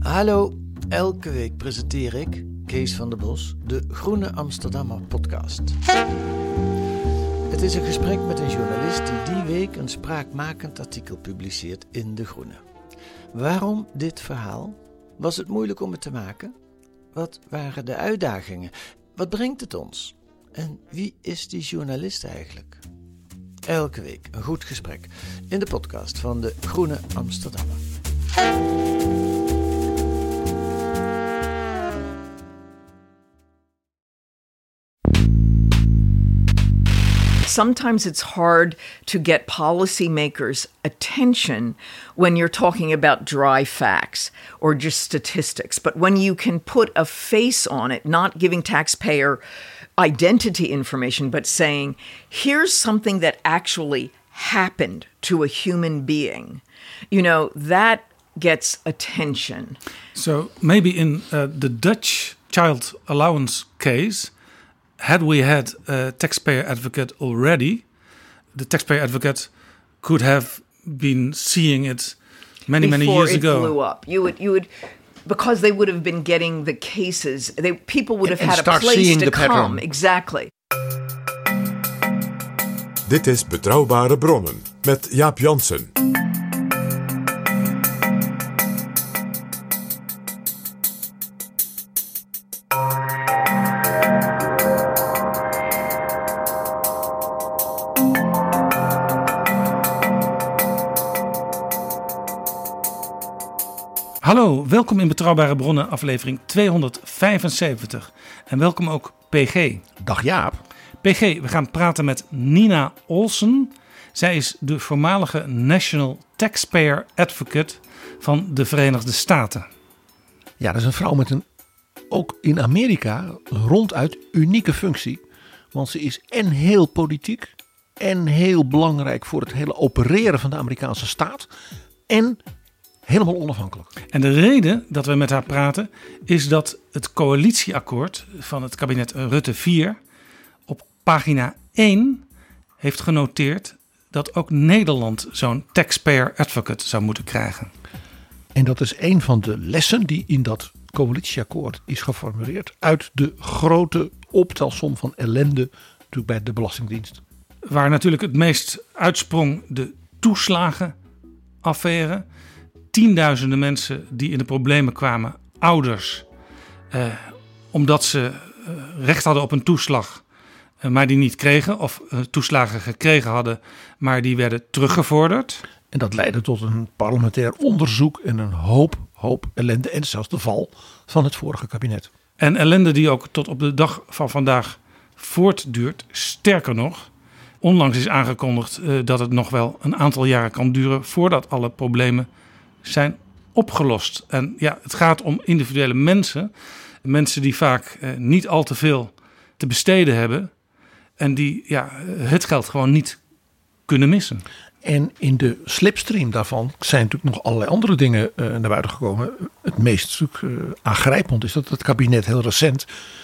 Hallo, elke week presenteer ik, Kees van der Bos, de Groene Amsterdammer podcast. Het is een gesprek met een journalist die week een spraakmakend artikel publiceert in De Groene. Waarom dit verhaal? Was het moeilijk om het te maken? Wat waren de uitdagingen? Wat brengt het ons? En wie is die journalist eigenlijk? Elke week een goed gesprek in de podcast van de Groene Amsterdammer. Sometimes it's hard to get policymakers' attention when you're talking about dry facts or just statistics. But when you can put a face on it, not giving taxpayer identity information, but saying, here's something that actually happened to a human being, you know, that gets attention. So maybe in the Dutch child allowance case, had we had a taxpayer advocate already, the taxpayer advocate could have been seeing it many years ago. Before it blew up. You would, because they would have been getting the cases. People would have had a place to come. Pattern. Exactly. Dit is Betrouwbare Bronnen met Jaap Jansen. Hallo, welkom in Betrouwbare Bronnen, aflevering 275. En welkom ook PG. Dag Jaap. PG, we gaan praten met Nina Olsen. Zij is de voormalige National Taxpayer Advocate van de Verenigde Staten. Ja, dat is een vrouw met een, ook in Amerika, ronduit unieke functie. Want ze is en heel politiek en heel belangrijk voor het hele opereren van de Amerikaanse staat. En helemaal onafhankelijk. En de reden dat we met haar praten is dat het coalitieakkoord van het kabinet Rutte 4 op pagina 1 heeft genoteerd dat ook Nederland zo'n taxpayer advocate zou moeten krijgen. En dat is een van de lessen die in dat coalitieakkoord is geformuleerd uit de grote optelsom van ellende bij de Belastingdienst. Waar natuurlijk het meest uitsprong de toeslagenaffaire. Tienduizenden mensen die in de problemen kwamen, ouders, omdat ze recht hadden op een toeslag, maar die niet kregen, of toeslagen gekregen hadden, maar die werden teruggevorderd. En dat leidde tot een parlementair onderzoek en een hoop ellende en zelfs de val van het vorige kabinet. En ellende die ook tot op de dag van vandaag voortduurt. Sterker nog, onlangs is aangekondigd dat het nog wel een aantal jaren kan duren voordat alle problemen zijn opgelost. En ja, het gaat om individuele mensen. Mensen die vaak niet al te veel te besteden hebben. En die het geld gewoon niet kunnen missen. En in de slipstream daarvan zijn natuurlijk nog allerlei andere dingen naar buiten gekomen. Het meest aangrijpend is dat het kabinet heel recent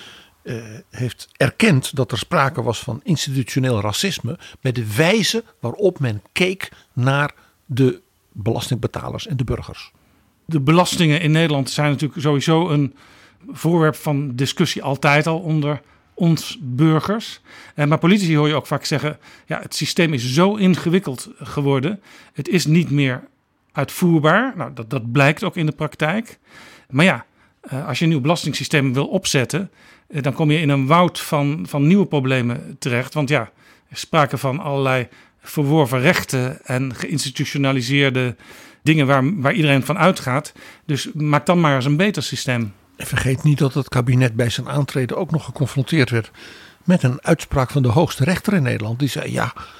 heeft erkend dat er sprake was van institutioneel racisme met de wijze waarop men keek naar de belastingbetalers en de burgers. De belastingen in Nederland zijn natuurlijk sowieso een voorwerp van discussie altijd al onder ons burgers. Maar politici hoor je ook vaak zeggen, ja, het systeem is zo ingewikkeld geworden. Het is niet meer uitvoerbaar. Nou, dat blijkt ook in de praktijk. Maar ja, als je een nieuw belastingssysteem wil opzetten, dan kom je in een woud van nieuwe problemen terecht. Want ja, er is sprake van allerlei verworven rechten en geïnstitutionaliseerde dingen waar iedereen van uitgaat. Dus maak dan maar eens een beter systeem. En vergeet niet dat het kabinet bij zijn aantreden ook nog geconfronteerd werd met een uitspraak van de hoogste rechter in Nederland. Die zei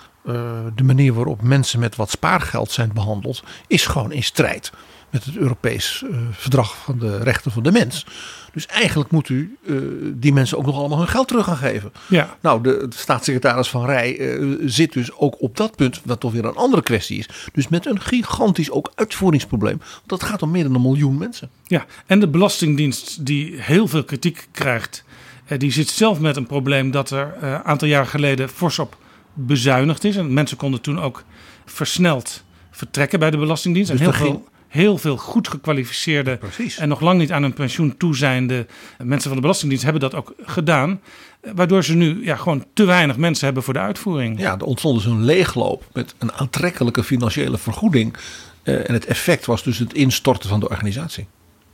de manier waarop mensen met wat spaargeld zijn behandeld is gewoon in strijd met het Europees verdrag van de rechten van de mens. Dus eigenlijk moet u die mensen ook nog allemaal hun geld terug gaan geven. Ja. Nou, de staatssecretaris Van Rij zit dus ook op dat punt, wat toch weer een andere kwestie is. Dus met een gigantisch ook uitvoeringsprobleem. Want dat gaat om meer dan 1 miljoen mensen. Ja, en de Belastingdienst die heel veel kritiek krijgt, die zit zelf met een probleem dat er een aantal jaar geleden fors op bezuinigd is. En mensen konden toen ook versneld vertrekken bij de Belastingdienst. Dus en heel heel veel goed gekwalificeerde en nog lang niet aan hun pensioen toezijnde mensen van de Belastingdienst hebben dat ook gedaan. Waardoor ze nu gewoon te weinig mensen hebben voor de uitvoering. Ja, er ontstond dus een leegloop met een aantrekkelijke financiële vergoeding. En het effect was dus het instorten van de organisatie.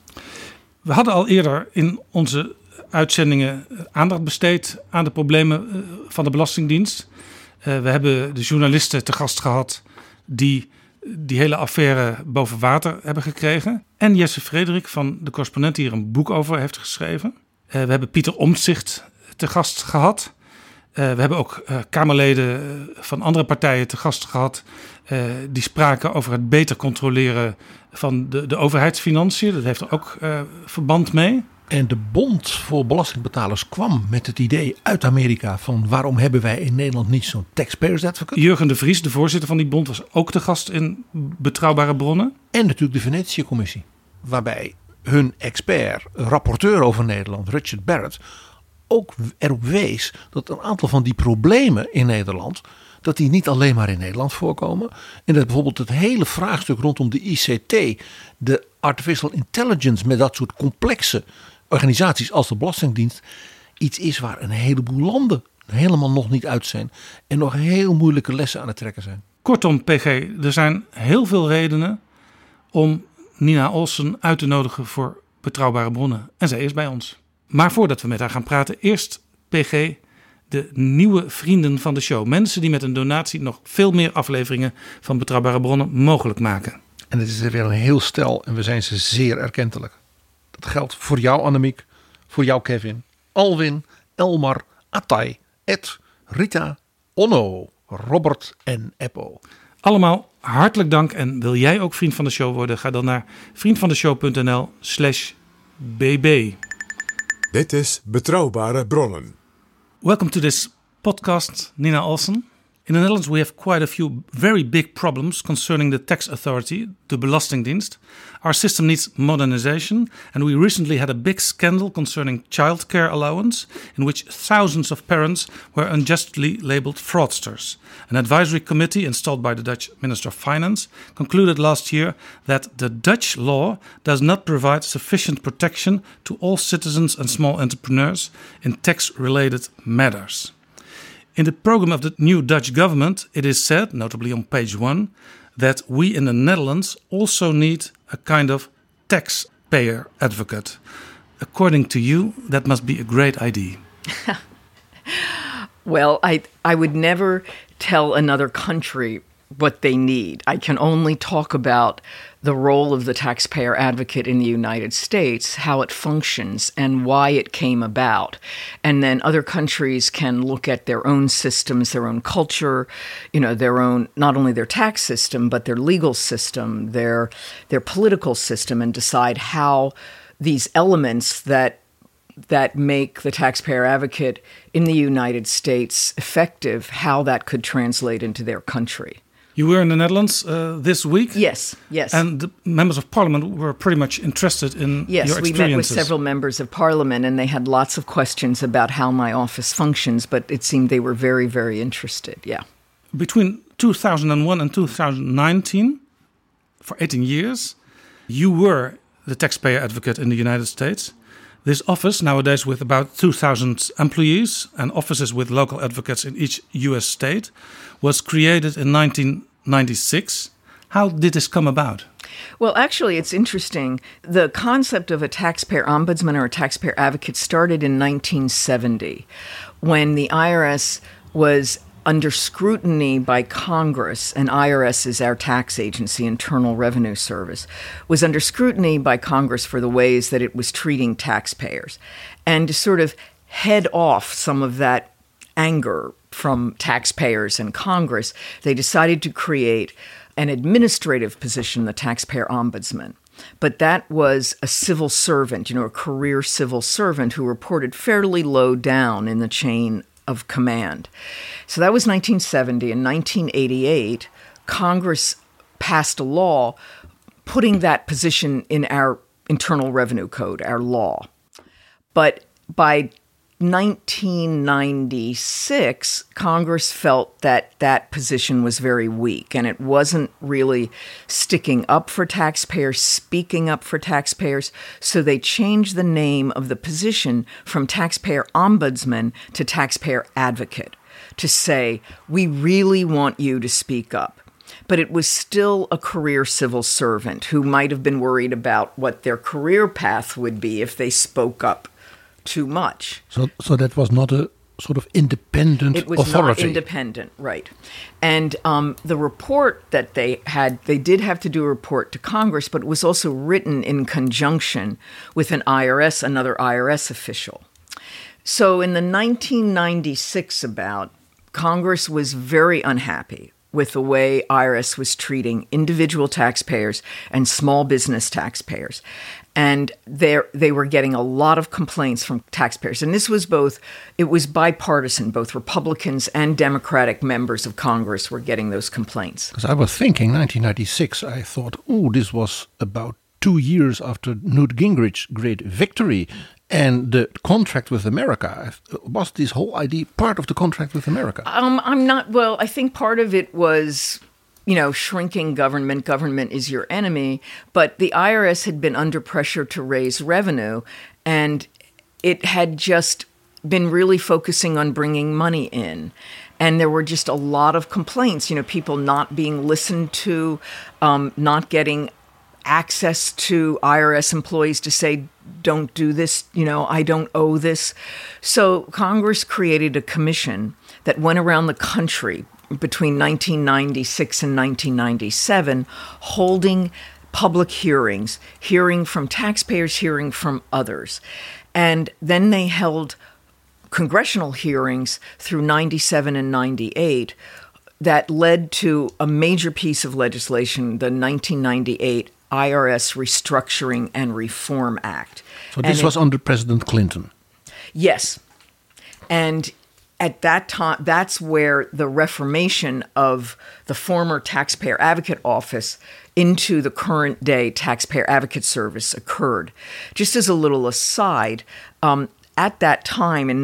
We hadden al eerder in onze uitzendingen aandacht besteed aan de problemen van de Belastingdienst. We hebben de journalisten te gast gehad die hele affaire boven water hebben gekregen. En Jesse Frederik van De Correspondent die hier een boek over heeft geschreven. We hebben Pieter Omtzigt te gast gehad. We hebben ook Kamerleden van andere partijen te gast gehad. Die spraken over het beter controleren van de overheidsfinanciën. Dat heeft er ook verband mee. En de Bond voor Belastingbetalers kwam met het idee uit Amerika van waarom hebben wij in Nederland niet zo'n taxpayers advocate? Jurgen de Vries, de voorzitter van die bond, was ook te gast in Betrouwbare Bronnen. En natuurlijk de Venetië-commissie, waarbij hun expert, rapporteur over Nederland, Richard Barrett, ook erop wees dat een aantal van die problemen in Nederland, dat die niet alleen maar in Nederland voorkomen. En dat bijvoorbeeld het hele vraagstuk rondom de ICT, de artificial intelligence met dat soort complexe organisaties als de Belastingdienst iets is waar een heleboel landen helemaal nog niet uit zijn en nog heel moeilijke lessen aan het trekken zijn. Kortom, PG, er zijn heel veel redenen om Nina Olsen uit te nodigen voor Betrouwbare Bronnen. En zij is bij ons. Maar voordat we met haar gaan praten, eerst PG, de nieuwe vrienden van de show. Mensen die met een donatie nog veel meer afleveringen van Betrouwbare Bronnen mogelijk maken. En het is er weer een heel stel en we zijn ze zeer erkentelijk. Dat geldt voor jou Annemiek, voor jou Kevin, Alwin, Elmar, Atay, Ed, Rita, Onno, Robert en Eppo. Allemaal hartelijk dank en wil jij ook vriend van de show worden? Ga dan naar vriendvandeshow.nl/bb. Dit is Betrouwbare Bronnen. Welcome to this podcast, Nina Olsen. In the Netherlands we have quite a few very big problems concerning the tax authority, the Belastingdienst. Our system needs modernization and we recently had a big scandal concerning childcare allowance in which thousands of parents were unjustly labeled fraudsters. An advisory committee installed by the Dutch Minister of Finance concluded last year that the Dutch law does not provide sufficient protection to all citizens and small entrepreneurs in tax-related matters. In the program of the new Dutch government, it is said, notably on page 1, that we in the Netherlands also need a kind of taxpayer advocate. According to you, that must be a great idea. Well, I would never tell another country what they need. I can only talk about the role of the taxpayer advocate in the United States, how it functions and why it came about. And then other countries can look at their own systems, their own culture, their own, not only their tax system, but their legal system, their political system, and decide how these elements that make the taxpayer advocate in the United States effective, how that could translate into their country. You were in the Netherlands this week? Yes. And the members of parliament were pretty much interested in your experiences. Yes, we met with several members of parliament and they had lots of questions about how my office functions, but it seemed they were very, very interested, yeah. Between 2001 and 2019, for 18 years, you were the taxpayer advocate in the United States. This office, nowadays with about 2,000 employees and offices with local advocates in each US state, was created in 1996. How did this come about? Well, actually, it's interesting. The concept of a taxpayer ombudsman or a taxpayer advocate started in 1970 when the IRS was under scrutiny by Congress, and IRS is our tax agency, Internal Revenue Service, was under scrutiny by Congress for the ways that it was treating taxpayers. And to sort of head off some of that anger from taxpayers and Congress, they decided to create an administrative position, the taxpayer ombudsman. But that was a civil servant, a career civil servant who reported fairly low down in the chain of command. So that was 1970. In 1988, Congress passed a law putting that position in our Internal Revenue Code, our law. But by 1996, Congress felt that that position was very weak and it wasn't really sticking up for taxpayers, speaking up for taxpayers. So they changed the name of the position from taxpayer ombudsman to taxpayer advocate to say, we really want you to speak up. But it was still a career civil servant who might have been worried about what their career path would be if they spoke up too much. So that was not a sort of independent authority. It was not independent, right. And the report that they did have to do a report to Congress, but it was also written in conjunction with another IRS official. So in the 1996 Congress was very unhappy with the way IRS was treating individual taxpayers and small business taxpayers. And they were getting a lot of complaints from taxpayers. And it was bipartisan. Both Republicans and Democratic members of Congress were getting those complaints. Because I was thinking 1996, I thought, this was about 2 years after Newt Gingrich's great victory. And the contract with America, was this whole idea part of the contract with America? I think part of it was, shrinking government. Government is your enemy. But the IRS had been under pressure to raise revenue, and it had just been really focusing on bringing money in. And there were just a lot of complaints, people not being listened to, not getting access to IRS employees to say, don't do this, I don't owe this. So Congress created a commission that went around the country between 1996 and 1997, holding public hearings, hearing from taxpayers, hearing from others. And then they held congressional hearings through 97 and 98 that led to a major piece of legislation, the 1998 IRS Restructuring and Reform Act. So this was under President Clinton? Yes. And at that time, that's where the reformation of the former Taxpayer Advocate Office into the current day Taxpayer Advocate Service occurred. Just as a little aside, at that time in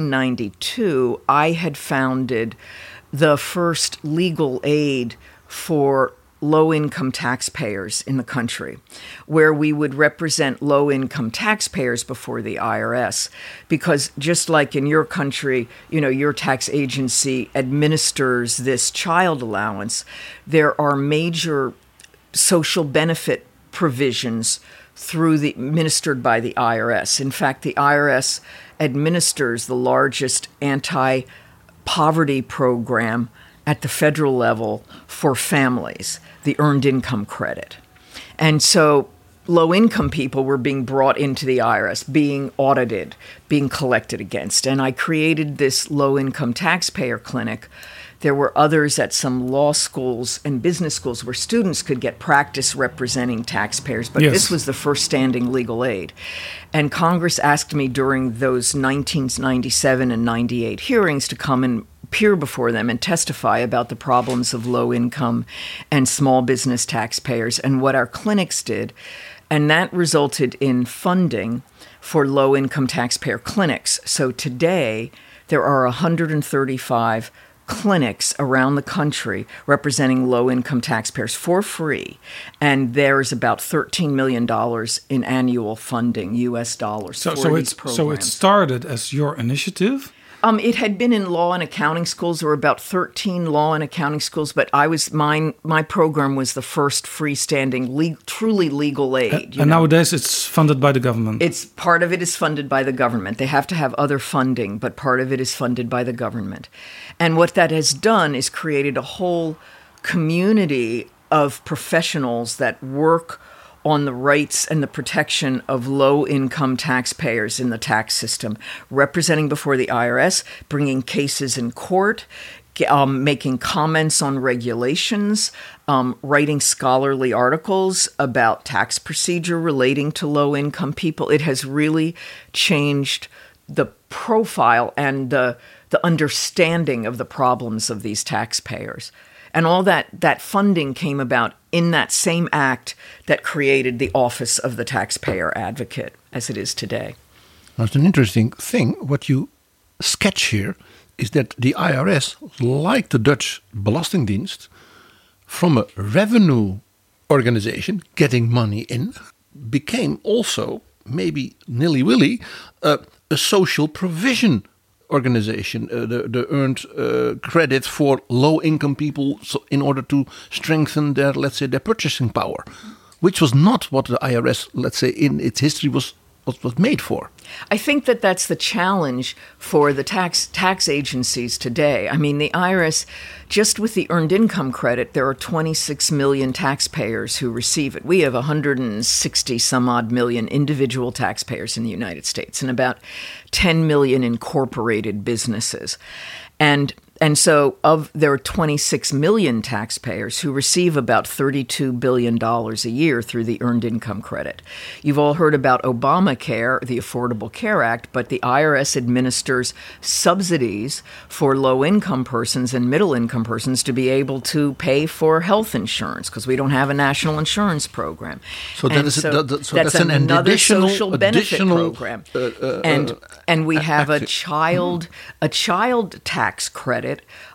1992, I had founded the first legal aid for low-income taxpayers in the country, where we would represent low-income taxpayers before the IRS. Because just like in your country, your tax agency administers this child allowance, there are major social benefit provisions administered by the IRS. In fact, the IRS administers the largest anti-poverty program at the federal level for families, the Earned Income Credit. And so low-income people were being brought into the IRS, being audited, being collected against. And I created this low-income taxpayer clinic. There were others at some law schools and business schools where students could get practice representing taxpayers, but This was the first standing legal aid. And Congress asked me during those 1997 and 98 hearings to come and appear before them and testify about the problems of low-income and small business taxpayers and what our clinics did. And that resulted in funding for low-income taxpayer clinics. So today, there are 135 clinics around the country representing low-income taxpayers for free. And there's about $13 million in annual funding, U.S. dollars, for these programs. So it started as your initiative? It had been in law and accounting schools. There were about 13 law and accounting schools, but my program was the first freestanding, truly legal aid. And nowadays it's funded by the government. Part of it is funded by the government. They have to have other funding, but part of it is funded by the government. And what that has done is created a whole community of professionals that work on the rights and the protection of low-income taxpayers in the tax system, representing before the IRS, bringing cases in court, making comments on regulations, writing scholarly articles about tax procedure relating to low-income people. It has really changed the profile and the understanding of the problems of these taxpayers. And all that funding came about in that same act that created the Office of the Taxpayer Advocate as it is today. Now, it's an interesting thing. What you sketch here is that the IRS, like the Dutch Belastingdienst, from a revenue organization getting money in, became also, maybe nilly-willy, a social provision organization. The earned credit for low-income people in order to strengthen their, let's say, their purchasing power, which was not what the IRS, let's say, in its history was made for. I think that that's the challenge for the tax agencies today. I mean, the IRS, just with the earned income credit, there are 26 million taxpayers who receive it. We have 160 some odd million individual taxpayers in the United States and about 10 million incorporated businesses. And so there are 26 million taxpayers who receive about $32 billion a year through the Earned Income Credit. You've all heard about Obamacare, the Affordable Care Act, but the IRS administers subsidies for low-income persons and middle-income persons to be able to pay for health insurance because we don't have a national insurance program. So that's an another additional social benefit program. And we have a child tax credit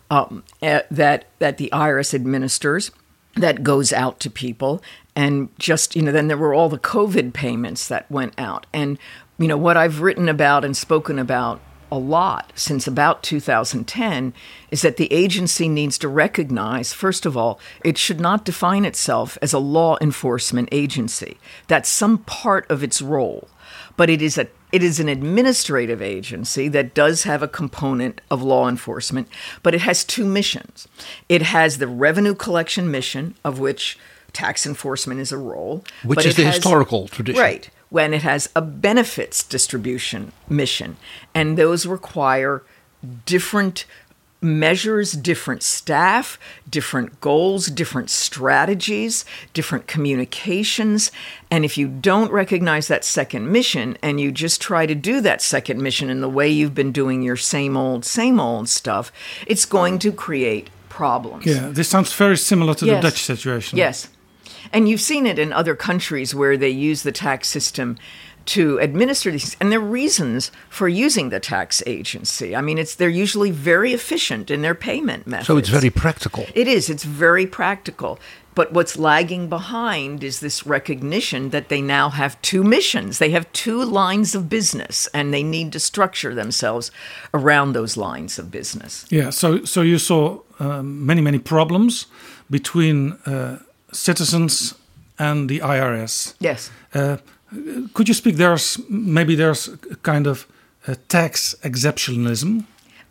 that the IRS administers that goes out to people. And just, then there were all the COVID payments that went out. And, what I've written about and spoken about a lot since about 2010 is that the agency needs to recognize, first of all, it should not define itself as a law enforcement agency. That's some part of its role. But it is an administrative agency that does have a component of law enforcement, but it has two missions. It has the revenue collection mission, of which tax enforcement is a role. Which is the historical tradition. Right. When it has a benefits distribution mission. And those require different measures, different staff, different goals, different strategies, different communications. And if you don't recognize that second mission and you just try to do that second mission in the way you've been doing your same old stuff, it's going to create problems. Yeah, this sounds very similar to the Dutch situation. Yes. And you've seen it in other countries where they use the tax system to administer these, and there are reasons for using the tax agency. I mean, they're usually very efficient in their payment methods. So it's very practical. It is. It's very practical. But what's lagging behind is this recognition that they now have two missions. They have two lines of business, and they need to structure themselves around those lines of business. Yeah. So you saw many problems between citizens and the IRS. Yes. Could you speak? There's a kind of tax exceptionalism.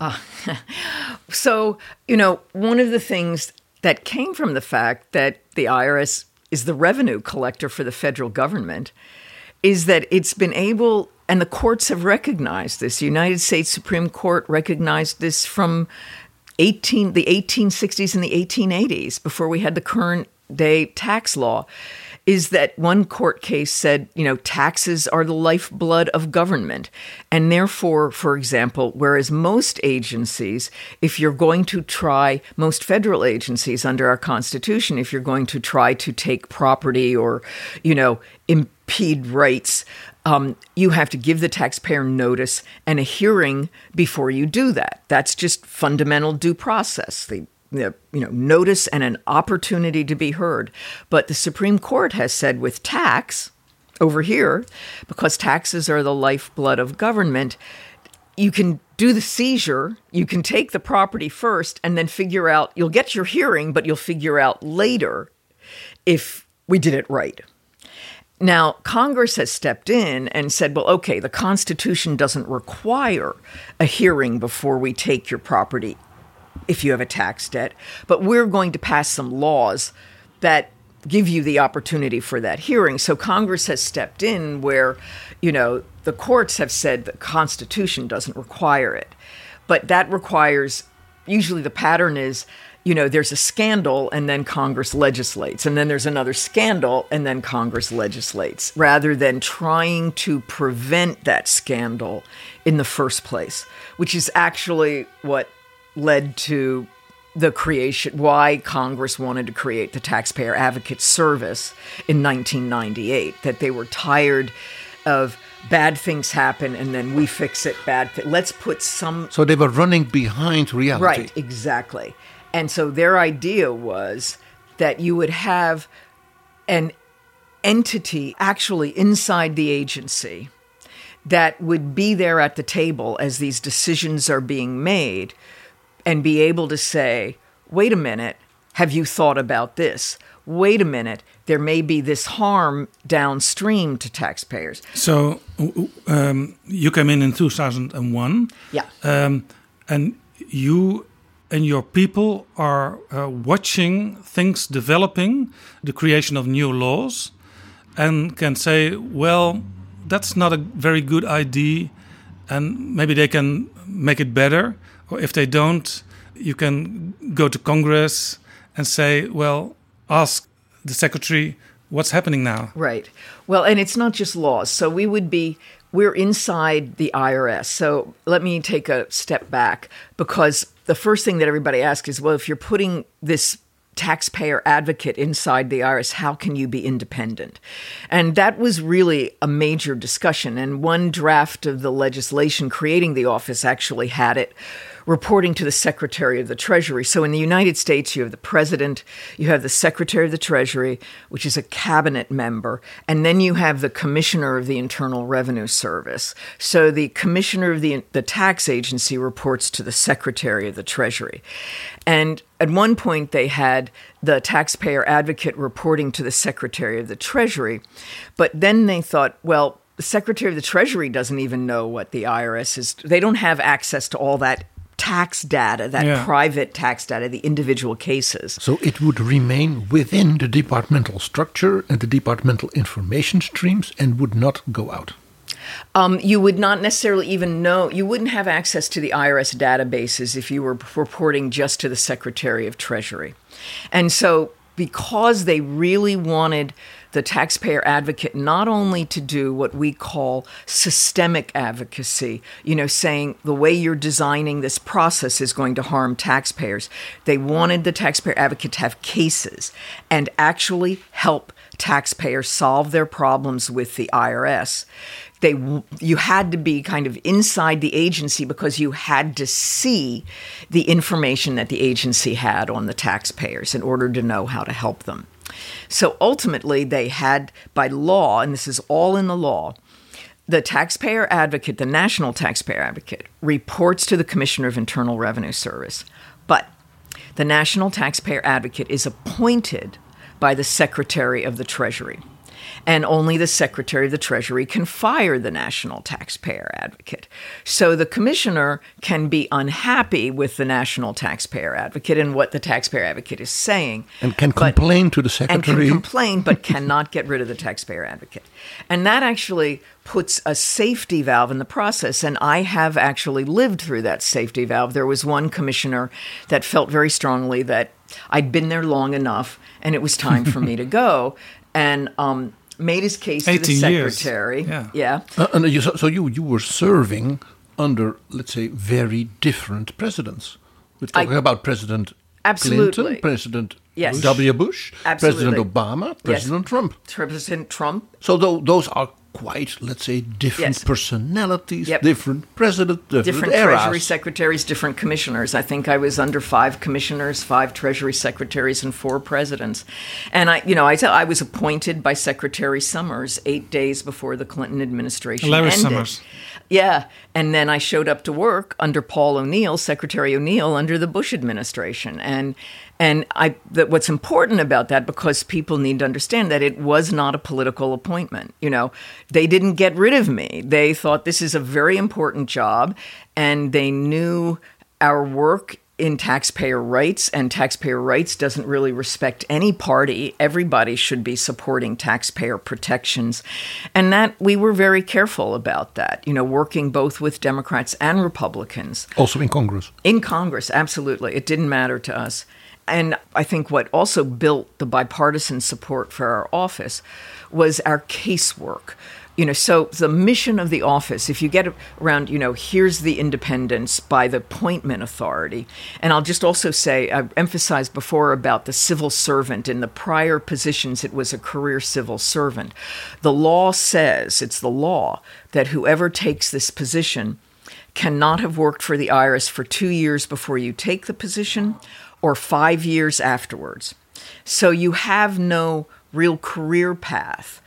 So, one of the things that came from the fact that the IRS is the revenue collector for the federal government is that it's been able, and the courts have recognized this. The United States Supreme Court recognized this from the 1860s and the 1880s, before we had the current day tax law, is that one court case said, taxes are the lifeblood of government. And therefore, for example, whereas most agencies, most federal agencies under our Constitution, if you're going to try to take property or, impede rights, you have to give the taxpayer notice and a hearing before you do that. That's just fundamental due process. Notice and an opportunity to be heard. But the Supreme Court has said with tax over here, because taxes are the lifeblood of government, you can do the seizure, you can take the property first and then figure out, you'll get your hearing, but you'll figure out later if we did it right. Now, Congress has stepped in and said, well, okay, the Constitution doesn't require a hearing before we take your property if you have a tax debt, but we're going to pass some laws that give you the opportunity for that hearing. So Congress has stepped in where, the courts have said the Constitution doesn't require it. But that requires, usually the pattern is, there's a scandal and then Congress legislates, and then there's another scandal and then Congress legislates, rather than trying to prevent that scandal in the first place, which is actually what led to the creation, why Congress wanted to create the Taxpayer Advocate Service in 1998, that they were tired of bad things happen and then we fix it. Let's put some. So they were running behind reality. Right, exactly. And so their idea was that you would have an entity actually inside the agency that would be there at the table as these decisions are being made and be able to say, wait a minute, have you thought about this? Wait a minute, there may be this harm downstream to taxpayers. So you came in 2001. Yeah. And you and your people are watching things developing, the creation of new laws, and can say, well, that's not a very good idea, and maybe they can make it better. Or if they don't, you can go to Congress and say, well, ask the secretary what's happening now. Right. Well, and it's not just laws. So we're inside the IRS. So let me take a step back, because the first thing that everybody asks is, well, if you're putting this taxpayer advocate inside the IRS, how can you be independent? And that was really a major discussion. And one draft of the legislation creating the office actually had it reporting to the Secretary of the Treasury. So in the United States, you have the President, you have the Secretary of the Treasury, which is a cabinet member, and then you have the Commissioner of the Internal Revenue Service. So the Commissioner of the tax agency reports to the Secretary of the Treasury. And at one point, they had the taxpayer advocate reporting to the Secretary of the Treasury, but then they thought, well, the Secretary of the Treasury doesn't even know what the IRS is. They don't have access to all that tax data, that private tax data, the individual cases. So it would remain within the departmental structure and the departmental information streams and would not go out. You would not necessarily even know, you wouldn't have access to the IRS databases if you were reporting just to the Secretary of Treasury. And so because they really wanted the taxpayer advocate not only to do what we call systemic advocacy, saying the way you're designing this process is going to harm taxpayers. They wanted the taxpayer advocate to have cases and actually help taxpayers solve their problems with the IRS. You had to be kind of inside the agency because you had to see the information that the agency had on the taxpayers in order to know how to help them. So ultimately, they had, by law, and this is all in the law, the taxpayer advocate, the national taxpayer advocate, reports to the Commissioner of Internal Revenue Service. But the national taxpayer advocate is appointed by the Secretary of the Treasury. And only the Secretary of the Treasury can fire the national taxpayer advocate. So the commissioner can be unhappy with the national taxpayer advocate and what the taxpayer advocate is saying. And can complain to the secretary. And can complain, but cannot get rid of the taxpayer advocate. And that actually puts a safety valve in the process. And I have actually lived through that safety valve. There was one commissioner that felt very strongly that I'd been there long enough and it was time for me to go. And made his case to the secretary. Yeah. So you were serving under, let's say, very different presidents. We're talking about President Clinton, President W. Bush, President Obama, President Trump. President Trump. So those are quite, let's say, different personalities, different presidents, different eras. Treasury secretaries, different commissioners. I think I was under 5 commissioners, 5 Treasury secretaries, and 4 presidents. And I was appointed by Secretary Summers 8 days before the Clinton administration Larry ended. Summers. Yeah, and then I showed up to work under Paul O'Neill, Secretary O'Neill, under the Bush administration. And what's important about that, because people need to understand that it was not a political appointment. They didn't get rid of me. They thought this is a very important job, and they knew our work in taxpayer rights, and taxpayer rights doesn't really respect any party. Everybody should be supporting taxpayer protections. And that we were very careful about that, working both with Democrats and Republicans. Also in Congress. In Congress, absolutely. It didn't matter to us. And I think what also built the bipartisan support for our office was our casework. So the mission of the office, if you get around, here's the independence by the appointment authority. And I'll just also say, I emphasized before about the civil servant. In the prior positions, it was a career civil servant. The law says, it's the law, that whoever takes this position cannot have worked for the IRS for 2 years before you take the position or 5 years afterwards. So you have no real career path,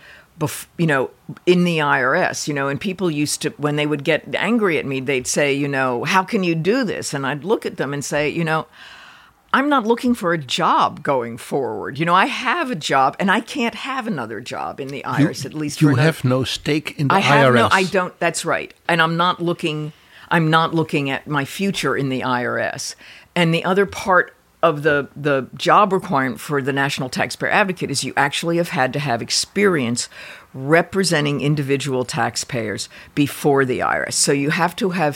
in the IRS, and people used to, when they would get angry at me, they'd say, how can you do this? And I'd look at them and say, I'm not looking for a job going forward. I have a job and I can't have another job in the IRS, at least. You have no stake in the IRS. I don't. That's right. And I'm not looking at my future in the IRS. And the other part of the job requirement for the National Taxpayer Advocate is you actually have had to have experience representing individual taxpayers before the IRS. So you have to have,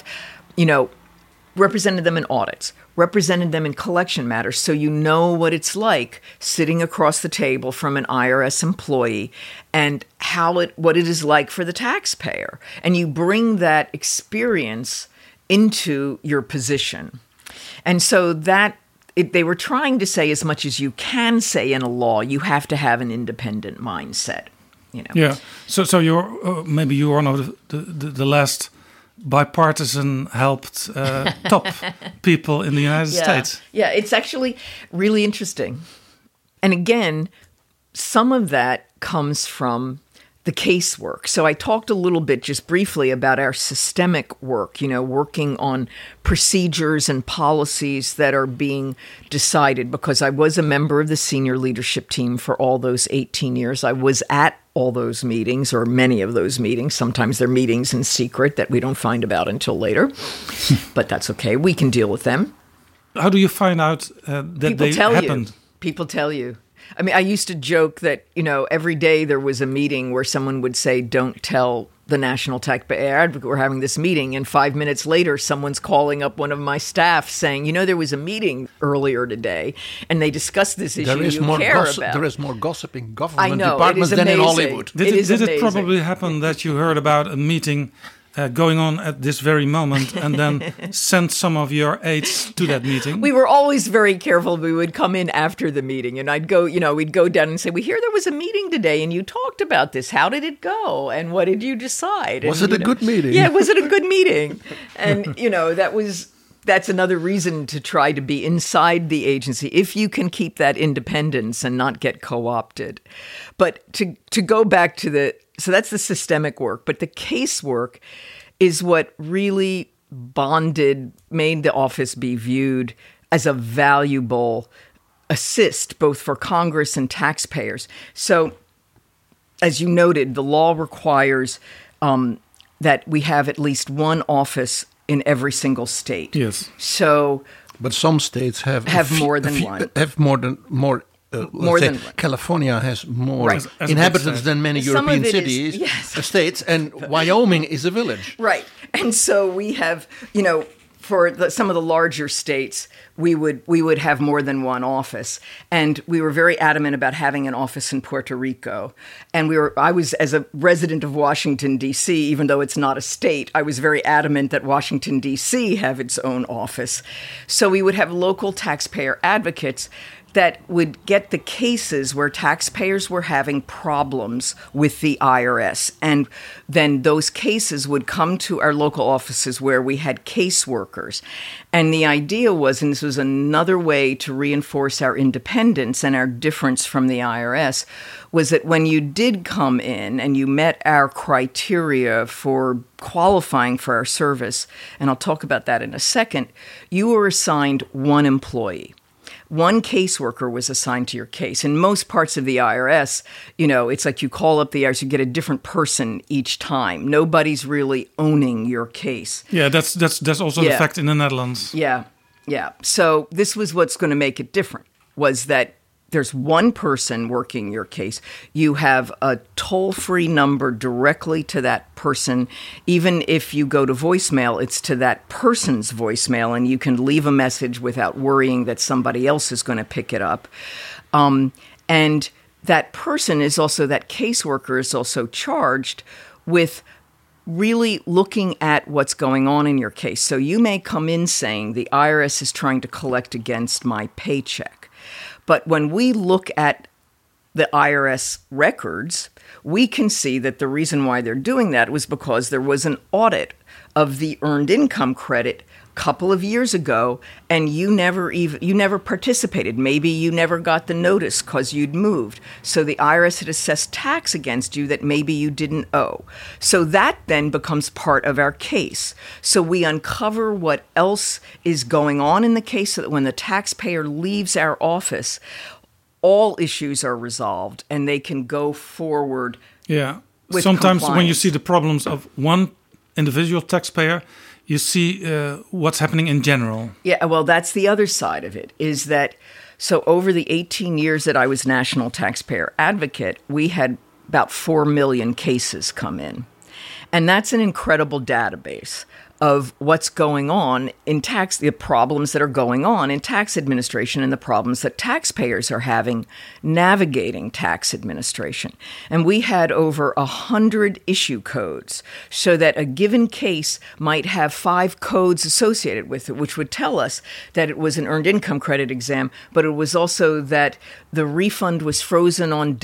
represented them in audits, represented them in collection matters, so you know what it's like sitting across the table from an IRS employee and what it is like for the taxpayer. And you bring that experience into your position. And so they were trying to say, as much as you can say in a law, you have to have an independent mindset. Yeah. So you're maybe you are one of the last bipartisan helped top people in the United States. Yeah, it's actually really interesting. And again, some of that comes from the casework. So I talked a little bit just briefly about our systemic work, working on procedures and policies that are being decided, because I was a member of the senior leadership team for all those 18 years. I was at all those meetings, or many of those meetings. Sometimes they're meetings in secret that we don't find about until later, but that's okay. We can deal with them. How do you find out that they happened? People tell you. I mean, I used to joke that, every day there was a meeting where someone would say, don't tell the National Taxpayer Advocate we're having this meeting. And 5 minutes later, someone's calling up one of my staff saying, there was a meeting earlier today and they discussed this issue about. There is more gossip in government departments than in Hollywood. Did it probably happen that you heard about a meeting going on at this very moment and then sent some of your aides to that meeting? We were always very careful. We would come in after the meeting and I'd go, we'd go down and say, we hear there was a meeting today and you talked about this. How did it go? And what did you decide? Was it a good meeting? Yeah, was it a good meeting? And, that's another reason to try to be inside the agency, if you can keep that independence and not get co-opted. But to go back to so that's the systemic work, but the casework is what really made the office be viewed as a valuable assist, both for Congress and taxpayers. So, as you noted, the law requires that we have at least one office in every single state. Yes. So, but some states have more than one. Have more than one. California has more inhabitants than many European cities, states, and Wyoming is a village. Right. And so we have, for some of the larger states, we would have more than one office. And we were very adamant about having an office in Puerto Rico. And I was, as a resident of Washington, D.C., even though it's not a state, I was very adamant that Washington, D.C. have its own office. So we would have local taxpayer advocates that would get the cases where taxpayers were having problems with the IRS. And then those cases would come to our local offices where we had caseworkers. And the idea was, and this was another way to reinforce our independence and our difference from the IRS, was that when you did come in and you met our criteria for qualifying for our service, and I'll talk about that in a second, you were assigned one employee. One caseworker was assigned to your case. In most parts of the IRS, it's like you call up the IRS, you get a different person each time. Nobody's really owning your case. Yeah, that's also the fact in the Netherlands. Yeah. So this was what's going to make it different, was that there's one person working your case. You have a toll-free number directly to that person. Even if you go to voicemail, it's to that person's voicemail, and you can leave a message without worrying that somebody else is going to pick it up. And that person is also, that caseworker is also charged with really looking at what's going on in your case. So you may come in saying the IRS is trying to collect against my paycheck. But when we look at the IRS records, we can see that the reason why they're doing that was because there was an audit of the earned income credit a couple of years ago, and you never participated. Maybe you never got the notice because you'd moved. So the IRS had assessed tax against you that maybe you didn't owe. So that then becomes part of our case. So we uncover what else is going on in the case so that when the taxpayer leaves our office, all issues are resolved and they can go forward. Yeah. With Sometimes when you compliance. see the problems of one individual taxpayer, you see what's happening in general. Yeah, well, that's the other side of it, is that, so over the 18 years that I was National Taxpayer Advocate, we had about 4 million cases come in. And that's an incredible database of what's going on in tax, the problems that are going on in tax administration and the problems that taxpayers are having navigating tax administration. And we had over 100 issue codes, so that a given case might have 5 codes associated with it, which would tell us that it was an earned income credit exam, but it was also that the refund was frozen on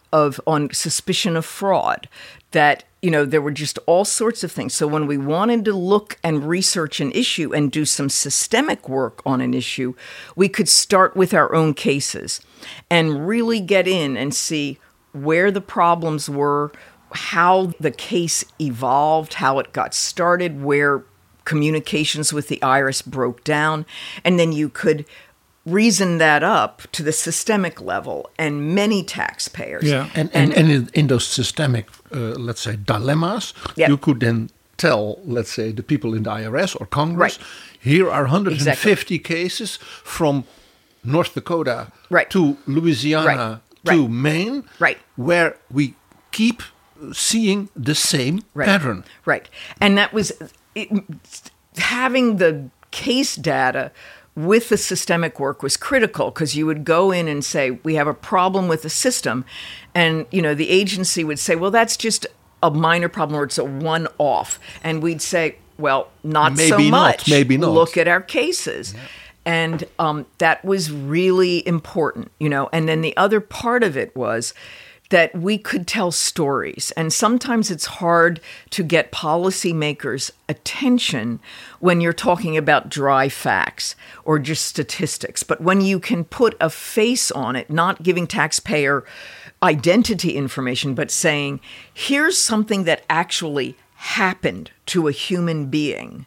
on suspicion of fraud, that there were just all sorts of things. So when we wanted to look and research an issue and do some systemic work on an issue, we could start with our own cases and really get in and see where the problems were, how the case evolved, how it got started, where communications with the IRS broke down, and then you could reason that up to the systemic level and many taxpayers. Yeah. And in those systemic, let's say, dilemmas, Yep. you could then tell, let's say, the people in the IRS or Congress, Right. here are 150 Exactly. cases from North Dakota Right. to Louisiana Right. to Right. Maine, Right. where we keep seeing the same Right. pattern. Right. And that was having the case data with the systemic work was critical, because you would go in and say, we have a problem with the system. And, the agency would say, well, that's just a minor problem, or it's a one-off. And we'd say, well, not so Maybe not, much. maybe not. Look at our cases. Yeah. And that was really important, And then the other part of it was that we could tell stories. And sometimes it's hard to get policymakers' attention when you're talking about dry facts or just statistics. But when you can put a face on it, not giving taxpayer identity information, but saying, here's something that actually happened to a human being,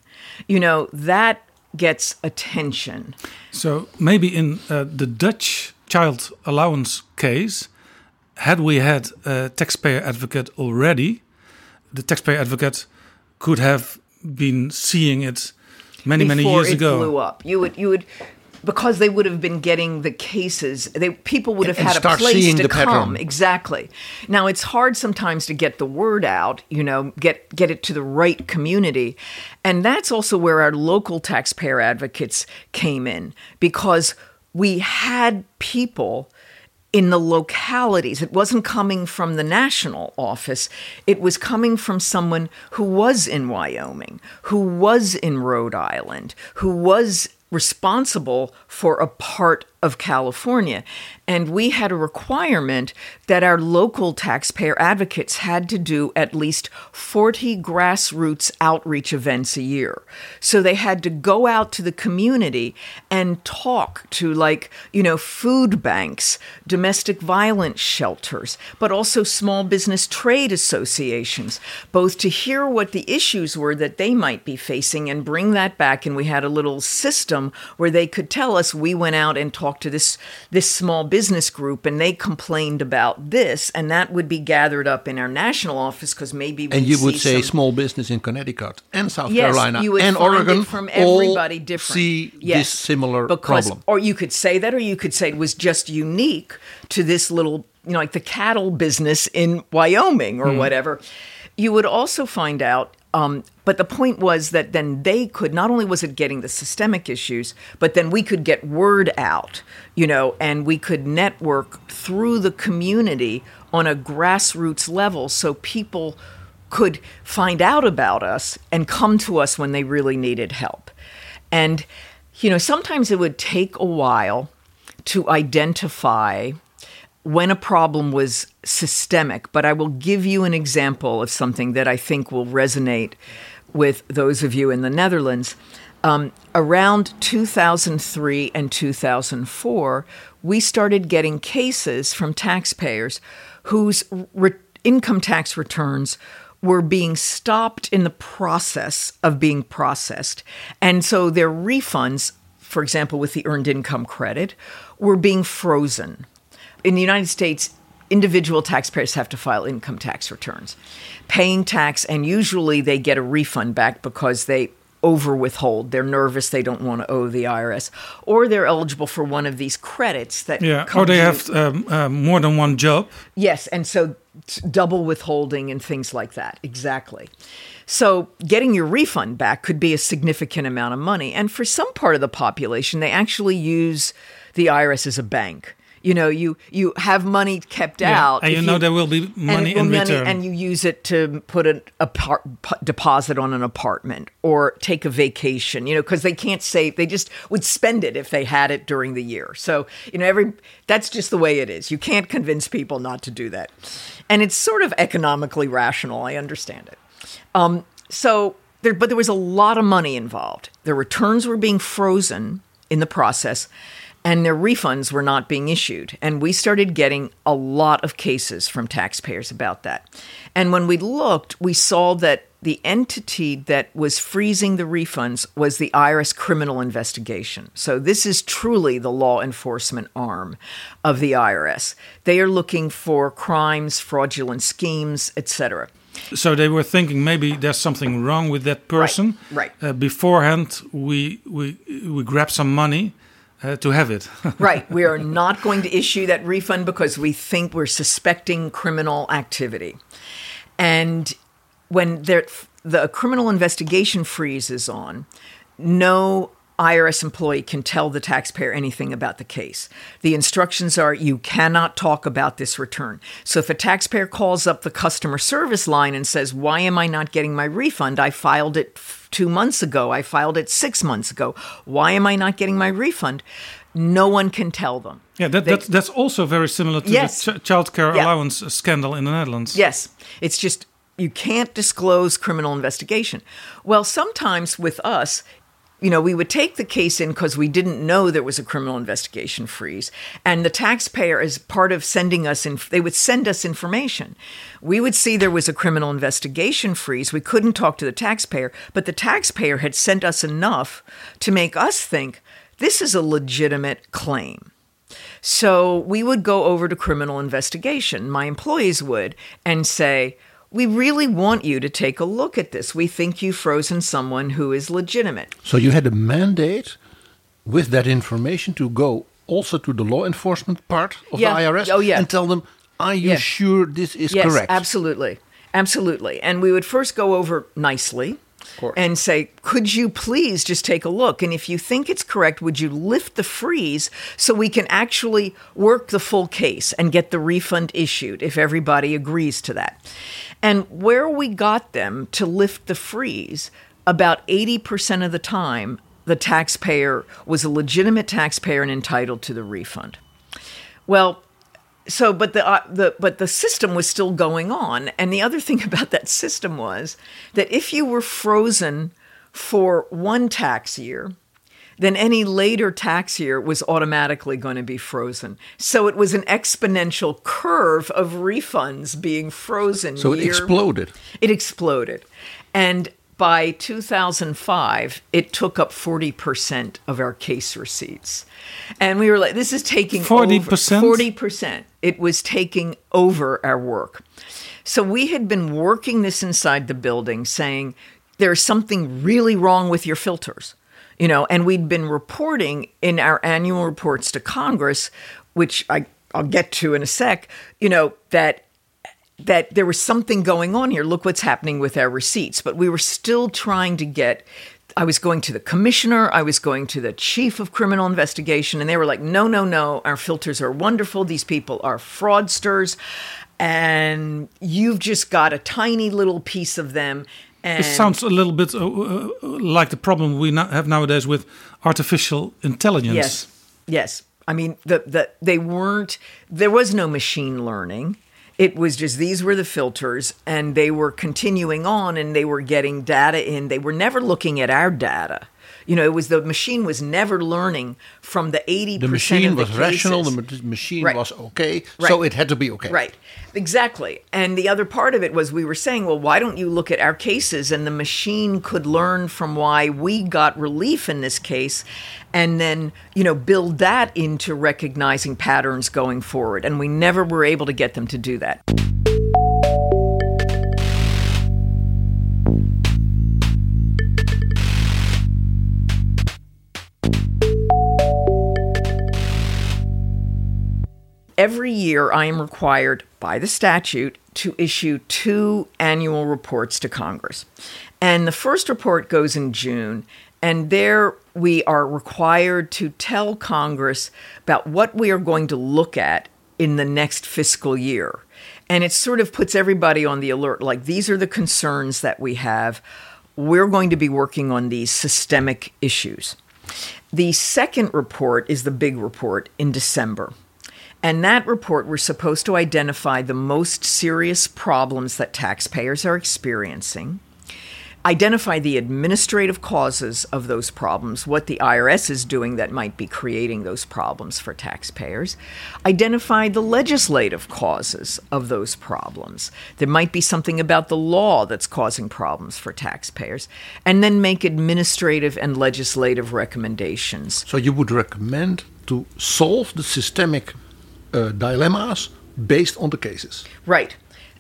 that gets attention. So maybe in the Dutch child allowance case, had we had a taxpayer advocate already, the taxpayer advocate could have been seeing it many years ago. Before it blew up, you would, because they would have been getting the cases. People would have And had a start place seeing to the come. pattern. Exactly. Now it's hard sometimes to get the word out. Get it to the right community, and that's also where our local taxpayer advocates came in, because we had people in the localities. It wasn't coming from the national office. It was coming from someone who was in Wyoming, who was in Rhode Island, who was responsible for a part of California. And we had a requirement that our local taxpayer advocates had to do at least 40 grassroots outreach events a year. So they had to go out to the community and talk to, food banks, domestic violence shelters, but also small business trade associations, both to hear what the issues were that they might be facing and bring that back. And we had a little system where they could tell us. We went out and talked talk to this small business group, and they complained about this, and that would be gathered up in our national office because maybe we and you would say small business in Connecticut and South Carolina you would and find Oregon it from everybody all different. see this similar problem. Or you could say that, or you could say it was just unique to this little, like the cattle business in Wyoming or whatever. You would also find out, but the point was that then they could, not only was it getting the systemic issues, but then we could get word out, and we could network through the community on a grassroots level so people could find out about us and come to us when they really needed help. And, sometimes it would take a while to identify when a problem was systemic, but I will give you an example of something that I think will resonate with those of you in the Netherlands. Around 2003 and 2004, we started getting cases from taxpayers whose income tax returns were being stopped in the process of being processed. And so their refunds, for example, with the Earned Income Credit, were being frozen. In the United States, individual taxpayers have to file income tax returns, paying tax, and usually they get a refund back because they over-withhold. They're nervous, they don't want to owe the IRS, or they're eligible for one of these credits that or they have more than one job. Yes, and so double withholding and things like that. Exactly. So getting your refund back could be a significant amount of money. And for some part of the population, they actually use the IRS as a bank. You have money kept out. And there will be money in return. And you use it to put a deposit on an apartment or take a vacation, because they can't save. They just would spend it if they had it during the year. So, that's just the way it is. You can't convince people not to do that. And it's sort of economically rational. I understand it. But there was a lot of money involved. Their returns were being frozen in the process, and their refunds were not being issued. And we started getting a lot of cases from taxpayers about that. And when we looked, we saw that the entity that was freezing the refunds was the IRS Criminal Investigation. So this is truly the law enforcement arm of the IRS. They are looking for crimes, fraudulent schemes, etc. So they were thinking maybe there's something wrong with that person. Right. Beforehand, we grab some money to have it. Right. We are not going to issue that refund because we think we're suspecting criminal activity. And when the criminal investigation freeze is on, no IRS employee can tell the taxpayer anything about the case. The instructions are you cannot talk about this return. So if a taxpayer calls up the customer service line and says, why am I not getting my refund? I filed it 2 months ago. I filed it 6 months ago. Why am I not getting my refund? No one can tell them. Yeah, that's also very similar to the child care allowance scandal in the Netherlands. Yes. It's just you can't disclose criminal investigation. Well, sometimes with us, we would take the case in because we didn't know there was a criminal investigation freeze. And the taxpayer, as part of sending us they would send us information. We would see there was a criminal investigation freeze. We couldn't talk to the taxpayer, but the taxpayer had sent us enough to make us think this is a legitimate claim. So we would go over to criminal investigation. My employees would, and say, we really want you to take a look at this. We think you've frozen someone who is legitimate. So you had a mandate with that information to go also to the law enforcement part of the IRS and tell them, are you sure this is correct? Yes, absolutely. Absolutely. And we would first go over nicely and say, could you please just take a look? And if you think it's correct, would you lift the freeze so we can actually work the full case and get the refund issued if everybody agrees to that? And where we got them to lift the freeze, about 80% of the time, the taxpayer was a legitimate taxpayer and entitled to the refund. Well, but the system was still going on. And the other thing about that system was that if you were frozen for one tax year, then any later tax year was automatically going to be frozen. So it was an exponential curve of refunds being frozen. So it exploded. It exploded. And by 2005, it took up 40% of our case receipts. And we were like, this is taking 40%? 40%. It was taking over our work. So we had been working this inside the building saying, there's something really wrong with your filters. And we'd been reporting in our annual reports to Congress, which I'll get to in a sec, that there was something going on here. Look what's happening with our receipts. But we were still trying to I was going to the commissioner, I was going to the chief of criminal investigation, and they were like, no, our filters are wonderful. These people are fraudsters, and you've just got a tiny little piece of them. And it sounds a little bit like the problem we have nowadays with artificial intelligence. Yes. I mean, there was no machine learning. It was just, these were the filters, and they were continuing on, and they were getting data in. They were never looking at our data. The machine was never learning from the 80% The machine of the was cases. rational, the machine Right. was okay, Right. so it had to be okay. Right. Exactly. And the other part of it was we were saying, well, why don't you look at our cases, and the machine could learn from why we got relief in this case, and then, build that into recognizing patterns going forward. And we never were able to get them to do that. Every year, I am required by the statute to issue 2 annual reports to Congress. And the first report goes in June, and there we are required to tell Congress about what we are going to look at in the next fiscal year. And it sort of puts everybody on the alert, like, these are the concerns that we have. We're going to be working on these systemic issues. The second report is the big report in December. And that report, we're supposed to identify the most serious problems that taxpayers are experiencing, identify the administrative causes of those problems, what the IRS is doing that might be creating those problems for taxpayers, identify the legislative causes of those problems. There might be something about the law that's causing problems for taxpayers, and then make administrative and legislative recommendations. So you would recommend to solve the systemic dilemmas based on the cases. Right.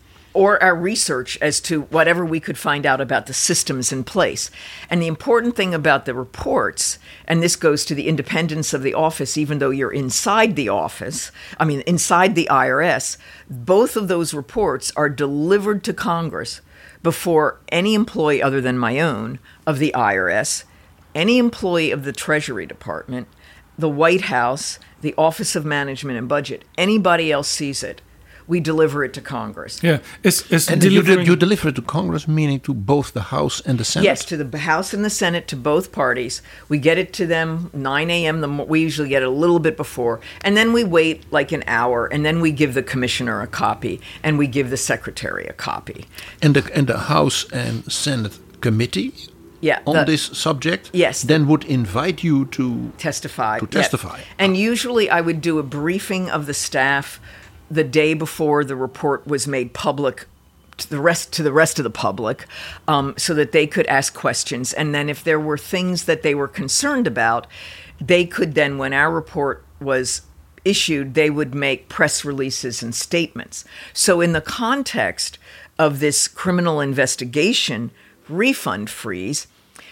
Or our research as to whatever we could find out about the systems in place. And the important thing about the reports, and this goes to the independence of the office, even though you're inside the office, inside the IRS, both of those reports are delivered to Congress before any employee other than my own of the IRS, any employee of the Treasury Department, the White House, the Office of Management and Budget, anybody else sees it, we deliver it to Congress. Yeah, And you deliver it to Congress, meaning to both the House and the Senate? Yes, to the House and the Senate, to both parties. We get it to them 9 a.m. We usually get it a little bit before. And then we wait like an hour, and then we give the commissioner a copy, and we give the secretary a copy. And the House and Senate committee on this subject then would invite you to testify. testify. Yep. And usually I would do a briefing of the staff the day before the report was made public to the rest of the public, so that they could ask questions. And then if there were things that they were concerned about, they could then, when our report was issued, they would make press releases and statements. So in the context of this criminal investigation refund freeze,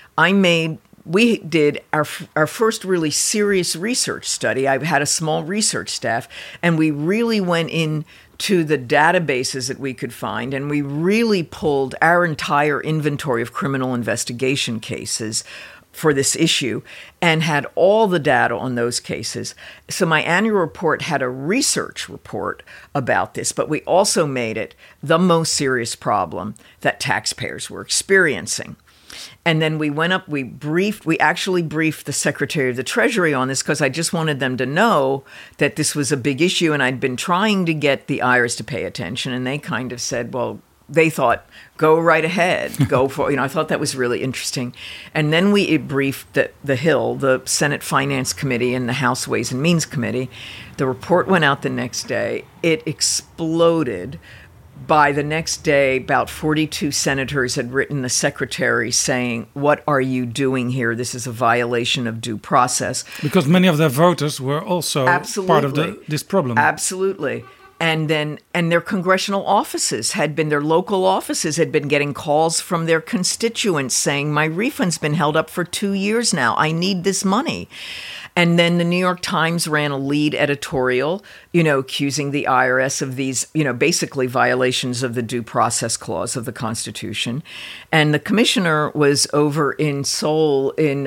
we did our first really serious research study. I had a small research staff, and we really went into the databases that we could find, and we really pulled our entire inventory of criminal investigation cases for this issue and had all the data on those cases. So my annual report had a research report about this, but we also made it the most serious problem that taxpayers were experiencing. And then we went up, we actually briefed the Secretary of the Treasury on this because I just wanted them to know that this was a big issue, and I'd been trying to get the IRS to pay attention, and they kind of said, well, they thought, go right ahead, go for, I thought that was really interesting. And then we briefed the Hill, the Senate Finance Committee and the House Ways and Means Committee. The report went out the next day. It exploded by the next day, about 42 senators had written the secretary saying, "What are you doing here? This is a violation of due process." Because many of their voters were also part of this problem. Absolutely. And their congressional offices their local offices had been getting calls from their constituents saying, "My refund's been held up for 2 years now. I need this money." And then the New York Times ran a lead editorial, accusing the IRS of these, basically violations of the due process clause of the Constitution. And the commissioner was over in Seoul